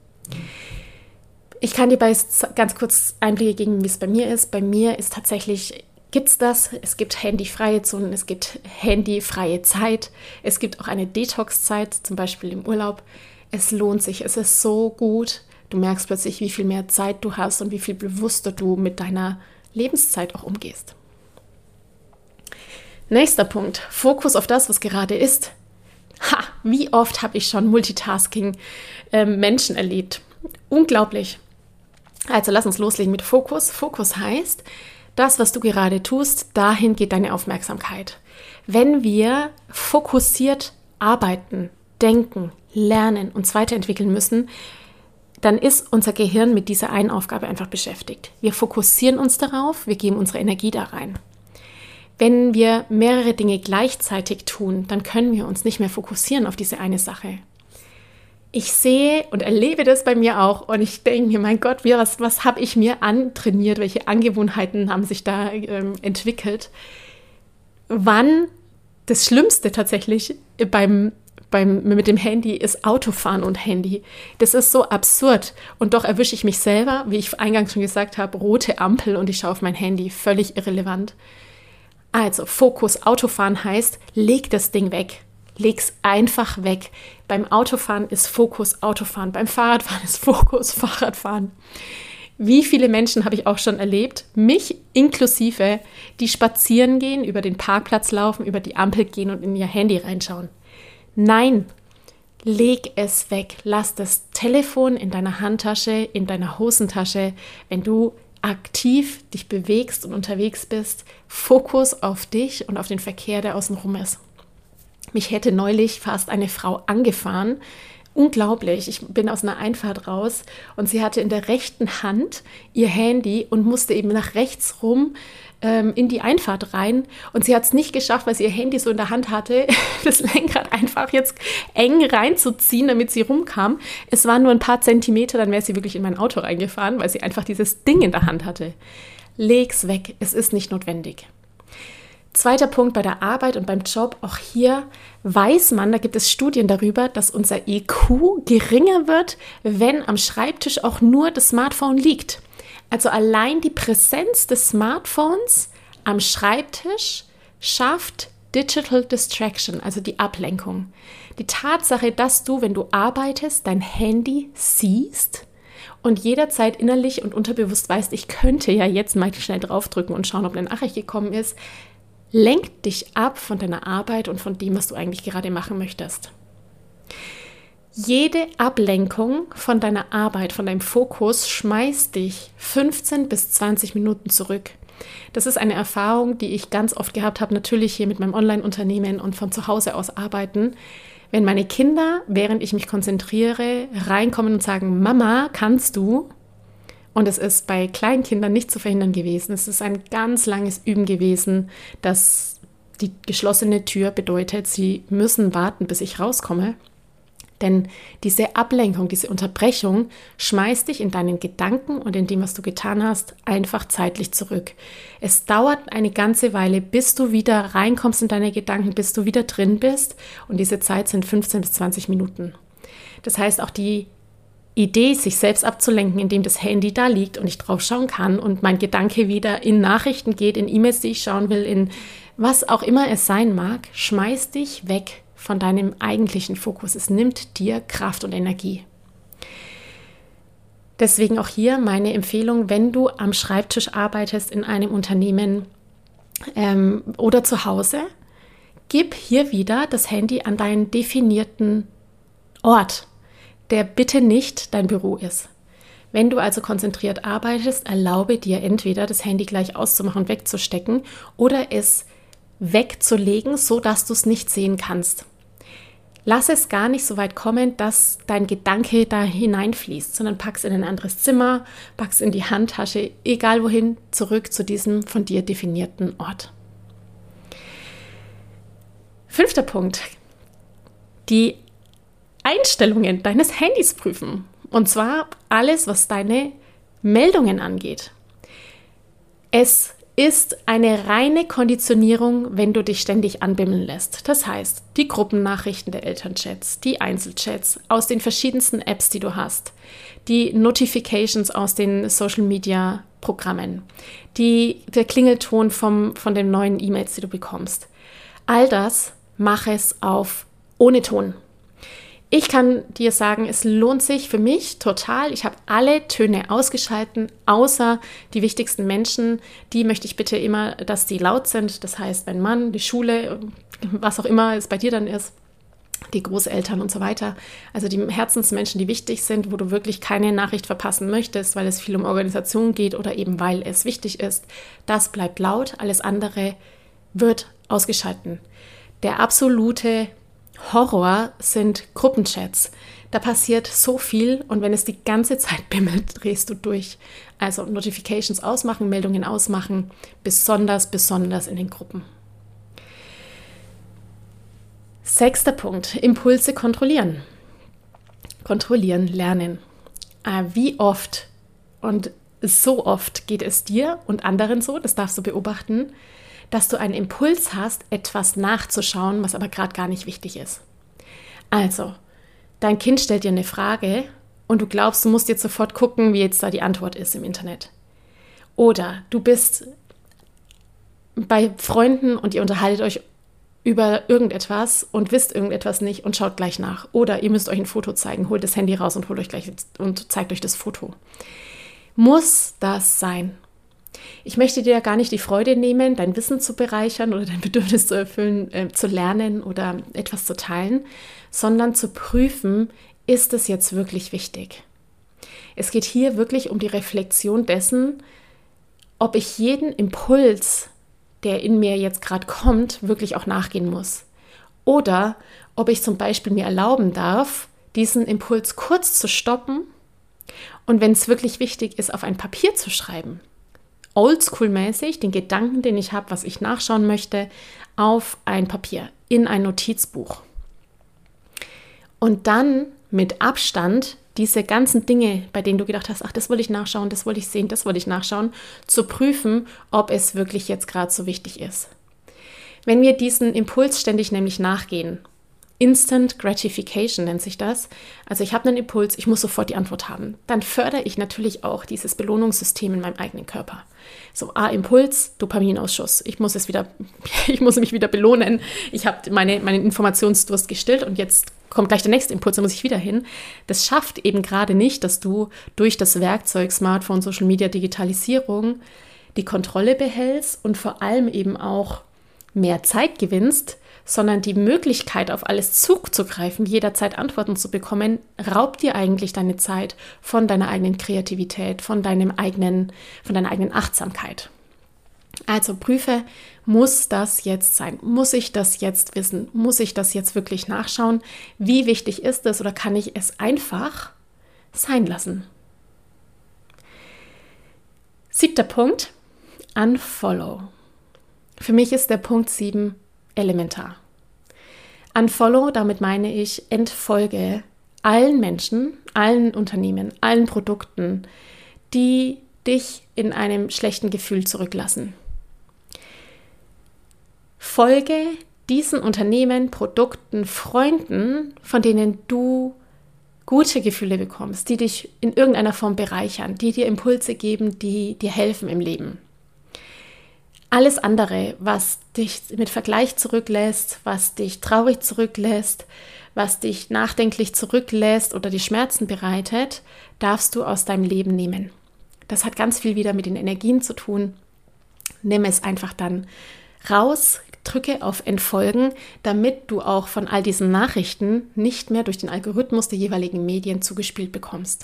Ich kann dir ganz kurz Einblicke geben, wie es bei mir ist. Bei mir ist tatsächlich, es gibt handyfreie Zonen, es gibt handyfreie Zeit, es gibt auch eine Detox-Zeit, zum Beispiel im Urlaub. Es lohnt sich, es ist so gut. Du merkst plötzlich, wie viel mehr Zeit du hast und wie viel bewusster du mit deiner Lebenszeit auch umgehst. Nächster Punkt, Fokus auf das, was gerade ist. Wie oft habe ich schon Multitasking-Menschen erlebt. Unglaublich. Also lass uns loslegen mit Fokus. Fokus heißt, das, was du gerade tust, dahin geht deine Aufmerksamkeit. Wenn wir fokussiert arbeiten, denken, lernen, uns weiterentwickeln müssen, dann ist unser Gehirn mit dieser einen Aufgabe einfach beschäftigt. Wir fokussieren uns darauf, wir geben unsere Energie da rein. Wenn wir mehrere Dinge gleichzeitig tun, dann können wir uns nicht mehr fokussieren auf diese eine Sache. Ich sehe und erlebe das bei mir auch und ich denke mir, mein Gott, was habe ich mir antrainiert, welche Angewohnheiten haben sich da entwickelt? Wann das Schlimmste tatsächlich mit dem Handy ist Autofahren und Handy. Das ist so absurd und doch erwische ich mich selber, wie ich eingangs schon gesagt habe, rote Ampel und ich schaue auf mein Handy, völlig irrelevant. Also Fokus, Autofahren heißt, leg das Ding weg. Leg's einfach weg. Beim Autofahren ist Fokus Autofahren, beim Fahrradfahren ist Fokus Fahrradfahren. Wie viele Menschen habe ich auch schon erlebt, mich inklusive, die spazieren gehen, über den Parkplatz laufen, über die Ampel gehen und in ihr Handy reinschauen. Nein, leg es weg. Lass das Telefon in deiner Handtasche, in deiner Hosentasche, wenn du aktiv dich bewegst und unterwegs bist. Fokus auf dich und auf den Verkehr, der außenrum ist. Mich hätte neulich fast eine Frau angefahren. Unglaublich. Ich bin aus einer Einfahrt raus und sie hatte in der rechten Hand ihr Handy und musste eben nach rechts rum in die Einfahrt rein. Und sie hat es nicht geschafft, weil sie ihr Handy so in der Hand hatte, das Lenkrad einfach jetzt eng reinzuziehen, damit sie rumkam. Es waren nur ein paar Zentimeter, dann wäre sie wirklich in mein Auto reingefahren, weil sie einfach dieses Ding in der Hand hatte. Leg's weg. Es ist nicht notwendig. Zweiter Punkt bei der Arbeit und beim Job, auch hier weiß man, da gibt es Studien darüber, dass unser IQ geringer wird, wenn am Schreibtisch auch nur das Smartphone liegt. Also allein die Präsenz des Smartphones am Schreibtisch schafft Digital Distraction, also die Ablenkung. Die Tatsache, dass du, wenn du arbeitest, dein Handy siehst und jederzeit innerlich und unterbewusst weißt, ich könnte ja jetzt mal schnell draufdrücken und schauen, ob eine Nachricht gekommen ist, lenkt dich ab von deiner Arbeit und von dem, was du eigentlich gerade machen möchtest. Jede Ablenkung von deiner Arbeit, von deinem Fokus, schmeißt dich 15 bis 20 Minuten zurück. Das ist eine Erfahrung, die ich ganz oft gehabt habe, natürlich hier mit meinem Online-Unternehmen und von zu Hause aus arbeiten. Wenn meine Kinder, während ich mich konzentriere, reinkommen und sagen, Mama, kannst du? Und es ist bei kleinen Kindern nicht zu verhindern gewesen. Es ist ein ganz langes Üben gewesen, dass die geschlossene Tür bedeutet, sie müssen warten, bis ich rauskomme. Denn diese Ablenkung, diese Unterbrechung schmeißt dich in deinen Gedanken und in dem, was du getan hast, einfach zeitlich zurück. Es dauert eine ganze Weile, bis du wieder reinkommst in deine Gedanken, bis du wieder drin bist. Und diese Zeit sind 15 bis 20 Minuten. Das heißt, auch die Idee, sich selbst abzulenken, indem das Handy da liegt und ich drauf schauen kann und mein Gedanke wieder in Nachrichten geht, in E-Mails, die ich schauen will, in was auch immer es sein mag, schmeißt dich weg von deinem eigentlichen Fokus. Es nimmt dir Kraft und Energie. Deswegen auch hier meine Empfehlung, wenn du am Schreibtisch arbeitest in einem Unternehmen oder zu Hause, gib hier wieder das Handy an deinen definierten Ort, der bitte nicht dein Büro ist. Wenn du also konzentriert arbeitest, erlaube dir entweder das Handy gleich auszumachen und wegzustecken oder es wegzulegen, sodass du es nicht sehen kannst. Lass es gar nicht so weit kommen, dass dein Gedanke da hineinfließt, sondern pack es in ein anderes Zimmer, pack es in die Handtasche, egal wohin, zurück zu diesem von dir definierten Ort. 5. Punkt. Die Einstellungen deines Handys prüfen. Und zwar alles, was deine Meldungen angeht. Es ist eine reine Konditionierung, wenn du dich ständig anbimmeln lässt. Das heißt, die Gruppennachrichten der Elternchats, die Einzelchats aus den verschiedensten Apps, die du hast, die Notifications aus den Social-Media-Programmen, der Klingelton von den neuen E-Mails, die du bekommst. All das mach es auf ohne Ton. Ich kann dir sagen, es lohnt sich für mich total. Ich habe alle Töne ausgeschalten, außer die wichtigsten Menschen. Die möchte ich bitte immer, dass die laut sind. Das heißt, mein Mann, die Schule, was auch immer es bei dir dann ist, die Großeltern und so weiter. Also die Herzensmenschen, die wichtig sind, wo du wirklich keine Nachricht verpassen möchtest, weil es viel um Organisation geht oder eben weil es wichtig ist. Das bleibt laut, alles andere wird ausgeschalten. Der absolute Horror sind Gruppenchats. Da passiert so viel und wenn es die ganze Zeit bimmelt, drehst du durch. Also Notifications ausmachen, Meldungen ausmachen, besonders in den Gruppen. 6. Punkt, Impulse kontrollieren. Kontrollieren, lernen. Wie oft und so oft geht es dir und anderen so, das darfst du beobachten, dass du einen Impuls hast, etwas nachzuschauen, was aber gerade gar nicht wichtig ist. Also, dein Kind stellt dir eine Frage und du glaubst, du musst jetzt sofort gucken, wie jetzt da die Antwort ist im Internet. Oder du bist bei Freunden und ihr unterhaltet euch über irgendetwas und wisst irgendetwas nicht und schaut gleich nach. Oder ihr müsst euch ein Foto zeigen, holt das Handy raus und holt euch gleich und zeigt euch das Foto. Muss das sein? Ich möchte dir ja gar nicht die Freude nehmen, dein Wissen zu bereichern oder dein Bedürfnis zu erfüllen, zu lernen oder etwas zu teilen, sondern zu prüfen, ist es jetzt wirklich wichtig? Es geht hier wirklich um die Reflexion dessen, ob ich jeden Impuls, der in mir jetzt gerade kommt, wirklich auch nachgehen muss. Oder ob ich zum Beispiel mir erlauben darf, diesen Impuls kurz zu stoppen und wenn es wirklich wichtig ist, auf ein Papier zu schreiben. Oldschool-mäßig den Gedanken, den ich habe, was ich nachschauen möchte, auf ein Papier, in ein Notizbuch. Und dann mit Abstand diese ganzen Dinge, bei denen du gedacht hast, ach, das wollte ich nachschauen, das wollte ich sehen, das wollte ich nachschauen, zu prüfen, ob es wirklich jetzt gerade so wichtig ist. Wenn wir diesen Impuls ständig nämlich nachgehen, Instant Gratification nennt sich das. Also ich habe einen Impuls, ich muss sofort die Antwort haben. Dann fördere ich natürlich auch dieses Belohnungssystem in meinem eigenen Körper. So, Impuls, Dopaminausschuss. Ich muss mich wieder belohnen. Ich habe meinen Informationsdurst gestillt und jetzt kommt gleich der nächste Impuls, da muss ich wieder hin. Das schafft eben gerade nicht, dass du durch das Werkzeug Smartphone, Social Media, Digitalisierung die Kontrolle behältst und vor allem eben auch mehr Zeit gewinnst, sondern die Möglichkeit, auf alles zuzugreifen, jederzeit Antworten zu bekommen, raubt dir eigentlich deine Zeit von deiner eigenen Kreativität, von deiner eigenen Achtsamkeit. Also prüfe, muss das jetzt sein? Muss ich das jetzt wissen? Muss ich das jetzt wirklich nachschauen? Wie wichtig ist es oder kann ich es einfach sein lassen? 7. Punkt, Unfollow. Für mich ist der Punkt 7 elementar. Unfollow, damit meine ich, entfolge allen Menschen, allen Unternehmen, allen Produkten, die dich in einem schlechten Gefühl zurücklassen. Folge diesen Unternehmen, Produkten, Freunden, von denen du gute Gefühle bekommst, die dich in irgendeiner Form bereichern, die dir Impulse geben, die dir helfen im Leben. Alles andere, was dich mit Vergleich zurücklässt, was dich traurig zurücklässt, was dich nachdenklich zurücklässt oder dir Schmerzen bereitet, darfst du aus deinem Leben nehmen. Das hat ganz viel wieder mit den Energien zu tun. Nimm es einfach dann raus, drücke auf Entfolgen, damit du auch von all diesen Nachrichten nicht mehr durch den Algorithmus der jeweiligen Medien zugespielt bekommst.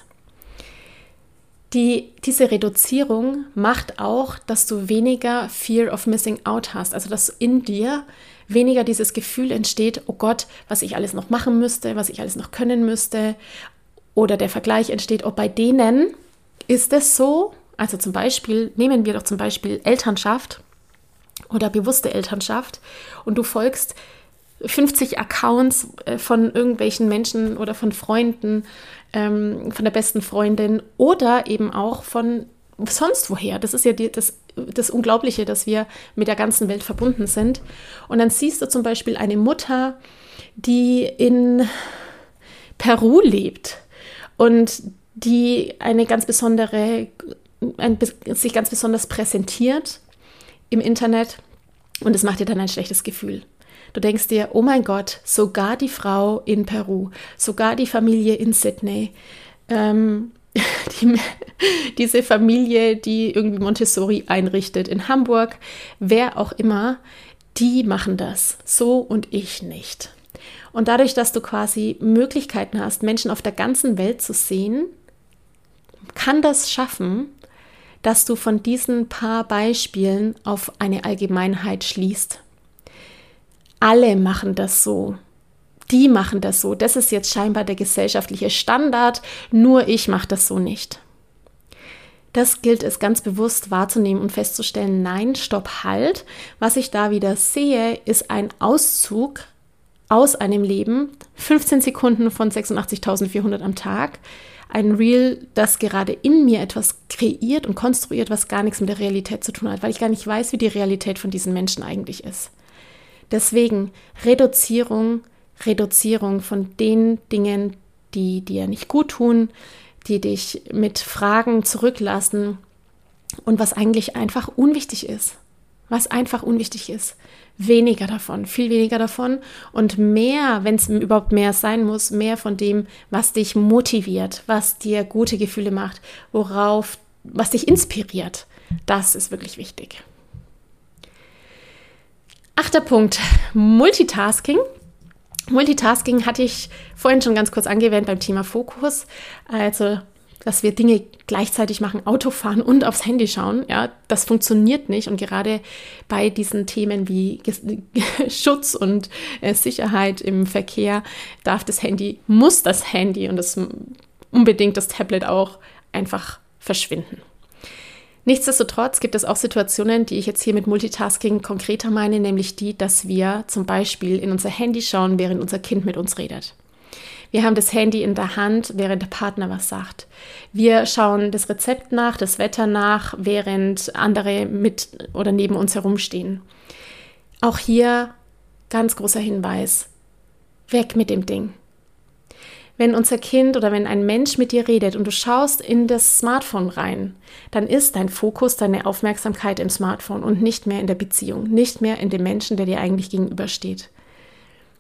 Diese Reduzierung macht auch, dass du weniger Fear of Missing Out hast, also dass in dir weniger dieses Gefühl entsteht, oh Gott, was ich alles noch machen müsste, was ich alles noch können müsste, oder der Vergleich entsteht, oh, bei denen ist es so, also zum Beispiel, nehmen wir doch zum Beispiel Elternschaft oder bewusste Elternschaft und du folgst 50 Accounts von irgendwelchen Menschen oder von Freunden, von der besten Freundin oder eben auch von sonst woher. Das ist ja das Unglaubliche, dass wir mit der ganzen Welt verbunden sind. Und dann siehst du zum Beispiel eine Mutter, die in Peru lebt und die sich ganz besonders präsentiert im Internet und es macht dir dann ein schlechtes Gefühl. Du denkst dir, oh mein Gott, sogar die Frau in Peru, sogar die Familie in Sydney, diese Familie, die irgendwie Montessori einrichtet in Hamburg, wer auch immer, die machen das so und ich nicht. Und dadurch, dass du quasi Möglichkeiten hast, Menschen auf der ganzen Welt zu sehen, kann das schaffen, dass du von diesen paar Beispielen auf eine Allgemeinheit schließt. Alle machen das so. Die machen das so. Das ist jetzt scheinbar der gesellschaftliche Standard, nur ich mache das so nicht. Das gilt es ganz bewusst wahrzunehmen und festzustellen, nein, stopp, halt. Was ich da wieder sehe, ist ein Auszug aus einem Leben, 15 Sekunden von 86.400 am Tag, ein Reel, das gerade in mir etwas kreiert und konstruiert, was gar nichts mit der Realität zu tun hat, weil ich gar nicht weiß, wie die Realität von diesen Menschen eigentlich ist. Deswegen Reduzierung von den Dingen, die dir nicht gut tun, die dich mit Fragen zurücklassen und was eigentlich einfach unwichtig ist. Weniger davon, viel weniger davon und mehr, wenn es überhaupt mehr sein muss, mehr von dem, was dich motiviert, was dir gute Gefühle macht, was dich inspiriert. Das ist wirklich wichtig. 8. Punkt, Multitasking. Multitasking hatte ich vorhin schon ganz kurz angewähnt beim Thema Fokus. Also, dass wir Dinge gleichzeitig machen, Autofahren und aufs Handy schauen. Ja, das funktioniert nicht. Und gerade bei diesen Themen wie Schutz und Sicherheit im Verkehr muss das Handy und unbedingt das Tablet auch einfach verschwinden. Nichtsdestotrotz gibt es auch Situationen, die ich jetzt hier mit Multitasking konkreter meine, nämlich die, dass wir zum Beispiel in unser Handy schauen, während unser Kind mit uns redet. Wir haben das Handy in der Hand, während der Partner was sagt. Wir schauen das Rezept nach, das Wetter nach, während andere mit oder neben uns herumstehen. Auch hier ganz großer Hinweis, weg mit dem Ding. Wenn unser Kind oder wenn ein Mensch mit dir redet und du schaust in das Smartphone rein, dann ist dein Fokus, deine Aufmerksamkeit im Smartphone und nicht mehr in der Beziehung, nicht mehr in dem Menschen, der dir eigentlich gegenübersteht.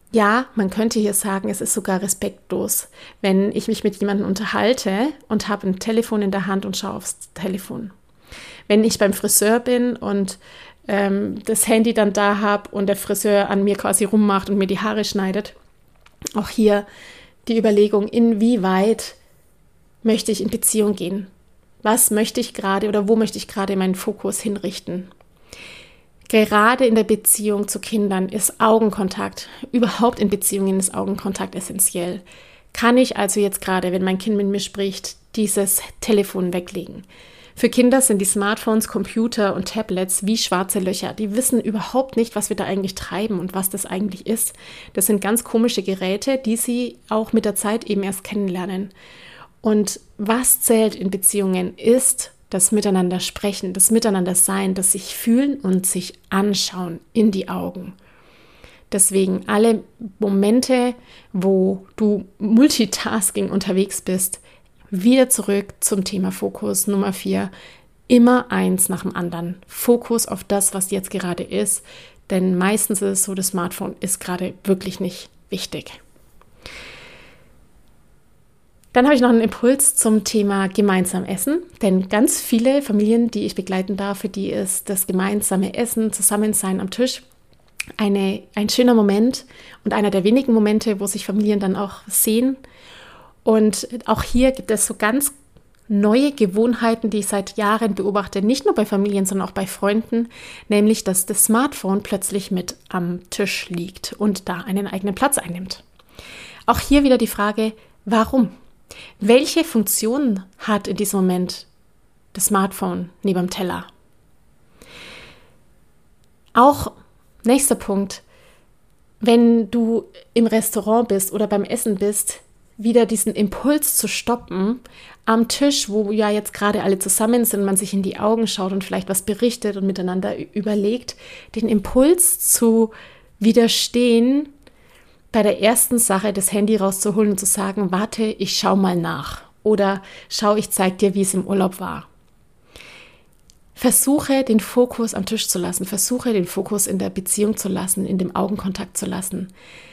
Ja, man könnte hier sagen, es ist sogar respektlos, wenn ich mich mit jemandem unterhalte und habe ein Telefon in der Hand und schaue aufs Telefon. Wenn ich beim Friseur bin und das Handy dann da habe und der Friseur an mir quasi rummacht und mir die Haare schneidet, auch hier die Überlegung, inwieweit möchte ich in Beziehung gehen? Was möchte ich gerade oder wo möchte ich gerade meinen Fokus hinrichten? Gerade in der Beziehung zu Kindern ist Augenkontakt, überhaupt in Beziehungen ist Augenkontakt essentiell. Kann ich also jetzt gerade, wenn mein Kind mit mir spricht, dieses Telefon weglegen? Für Kinder sind die Smartphones, Computer und Tablets wie schwarze Löcher. Die wissen überhaupt nicht, was wir da eigentlich treiben und was das eigentlich ist. Das sind ganz komische Geräte, die sie auch mit der Zeit eben erst kennenlernen. Und was zählt in Beziehungen ist das Miteinander sprechen, das Miteinander sein, das sich fühlen und sich anschauen in die Augen. Deswegen alle Momente, wo du Multitasking unterwegs bist, wieder zurück zum Thema Fokus Nummer 4. Immer eins nach dem anderen. Fokus auf das, was jetzt gerade ist. Denn meistens ist es so, das Smartphone ist gerade wirklich nicht wichtig. Dann habe ich noch einen Impuls zum Thema gemeinsam essen. Denn ganz viele Familien, die ich begleiten darf, für die ist das gemeinsame Essen, Zusammensein am Tisch ein schöner Moment und einer der wenigen Momente, wo sich Familien dann auch sehen. Und auch hier gibt es so ganz neue Gewohnheiten, die ich seit Jahren beobachte, nicht nur bei Familien, sondern auch bei Freunden, nämlich, dass das Smartphone plötzlich mit am Tisch liegt und da einen eigenen Platz einnimmt. Auch hier wieder die Frage, warum? Welche Funktion hat in diesem Moment das Smartphone neben dem Teller? Auch nächster Punkt, wenn du im Restaurant bist oder beim Essen bist, wieder diesen Impuls zu stoppen, am Tisch, wo ja jetzt gerade alle zusammen sind, man sich in die Augen schaut und vielleicht was berichtet und miteinander überlegt, den Impuls zu widerstehen, bei der ersten Sache das Handy rauszuholen und zu sagen, warte, ich schau mal nach oder schau, ich zeig dir, wie es im Urlaub war. Versuche, den Fokus am Tisch zu lassen, versuche, den Fokus in der Beziehung zu lassen, in dem Augenkontakt zu lassen.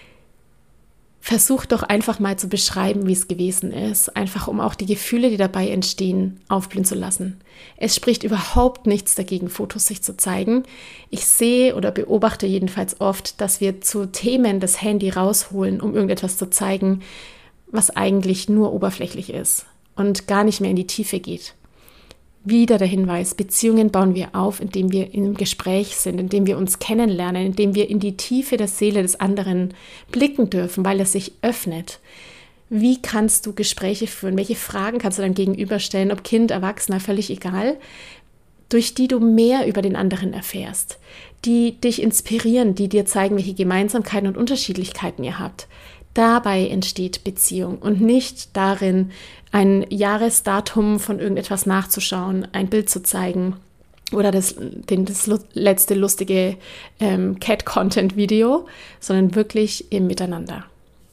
Versuch doch einfach mal zu beschreiben, wie es gewesen ist, einfach um auch die Gefühle, die dabei entstehen, aufblühen zu lassen. Es spricht überhaupt nichts dagegen, Fotos sich zu zeigen. Ich sehe oder beobachte jedenfalls oft, dass wir zu Themen das Handy rausholen, um irgendetwas zu zeigen, was eigentlich nur oberflächlich ist und gar nicht mehr in die Tiefe geht. Wieder der Hinweis, Beziehungen bauen wir auf, indem wir im Gespräch sind, indem wir uns kennenlernen, indem wir in die Tiefe der Seele des anderen blicken dürfen, weil er sich öffnet. Wie kannst du Gespräche führen? Welche Fragen kannst du deinem Gegenüber stellen, ob Kind, Erwachsener, völlig egal, durch die du mehr über den anderen erfährst, die dich inspirieren, die dir zeigen, welche Gemeinsamkeiten und Unterschiedlichkeiten ihr habt. Dabei entsteht Beziehung und nicht darin, ein Jahresdatum von irgendetwas nachzuschauen, ein Bild zu zeigen oder das letzte lustige Cat-Content-Video, sondern wirklich im Miteinander.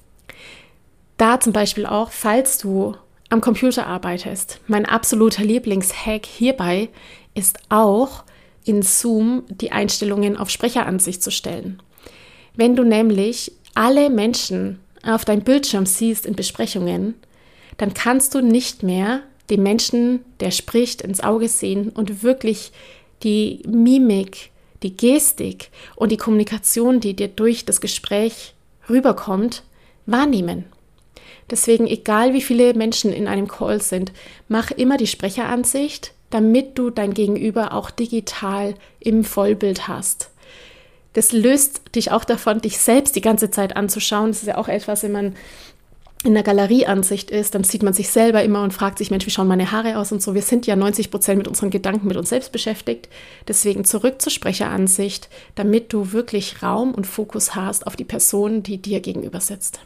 Da zum Beispiel auch, falls du am Computer arbeitest, mein absoluter Lieblingshack hierbei ist auch, in Zoom die Einstellungen auf Sprecheransicht zu stellen. Wenn du nämlich alle Menschen auf deinem Bildschirm siehst in Besprechungen, dann kannst du nicht mehr dem Menschen, der spricht, ins Auge sehen und wirklich die Mimik, die Gestik und die Kommunikation, die dir durch das Gespräch rüberkommt, wahrnehmen. Deswegen, egal wie viele Menschen in einem Call sind, mach immer die Sprecheransicht, damit du dein Gegenüber auch digital im Vollbild hast. Das löst dich auch davon, dich selbst die ganze Zeit anzuschauen. Das ist ja auch etwas, wenn man in der Galerieansicht ist, dann sieht man sich selber immer und fragt sich, Mensch, wie schauen meine Haare aus und so. Wir sind ja 90% mit unseren Gedanken, mit uns selbst beschäftigt. Deswegen zurück zur Sprecheransicht, damit du wirklich Raum und Fokus hast auf die Person, die dir gegenüber sitzt.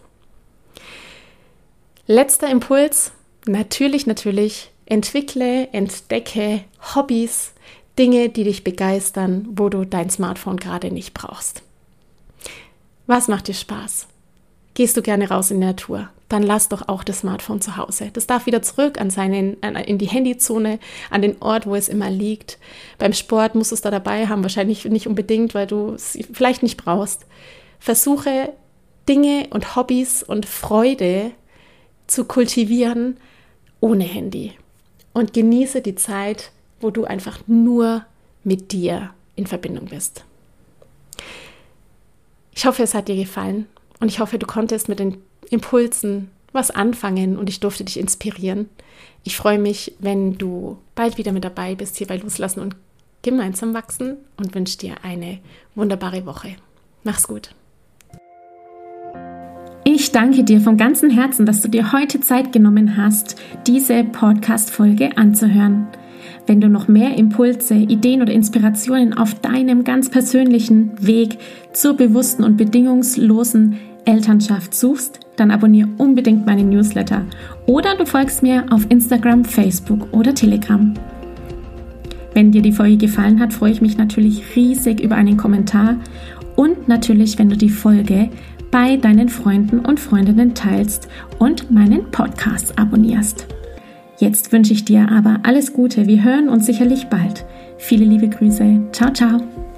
Letzter Impuls, natürlich, entwickle, entdecke Hobbys, Dinge, die dich begeistern, wo du dein Smartphone gerade nicht brauchst. Was macht dir Spaß? Gehst du gerne raus in die Natur? Dann lass doch auch das Smartphone zu Hause. Das darf wieder zurück in die Handyzone, an den Ort, wo es immer liegt. Beim Sport musst du es da dabei haben, wahrscheinlich nicht unbedingt, weil du es vielleicht nicht brauchst. Versuche Dinge und Hobbys und Freude zu kultivieren ohne Handy. Und genieße die Zeit, wo du einfach nur mit dir in Verbindung bist. Ich hoffe, es hat dir gefallen und ich hoffe, du konntest mit den Impulsen was anfangen und ich durfte dich inspirieren. Ich freue mich, wenn du bald wieder mit dabei bist hier bei Loslassen und gemeinsam wachsen und wünsche dir eine wunderbare Woche. Mach's gut. Ich danke dir von ganzem Herzen, dass du dir heute Zeit genommen hast, diese Podcast-Folge anzuhören. Wenn du noch mehr Impulse, Ideen oder Inspirationen auf deinem ganz persönlichen Weg zur bewussten und bedingungslosen Elternschaft suchst, dann abonniere unbedingt meinen Newsletter oder du folgst mir auf Instagram, Facebook oder Telegram. Wenn dir die Folge gefallen hat, freue ich mich natürlich riesig über einen Kommentar und natürlich, wenn du die Folge bei deinen Freunden und Freundinnen teilst und meinen Podcast abonnierst. Jetzt wünsche ich dir aber alles Gute. Wir hören uns sicherlich bald. Viele liebe Grüße. Ciao, ciao.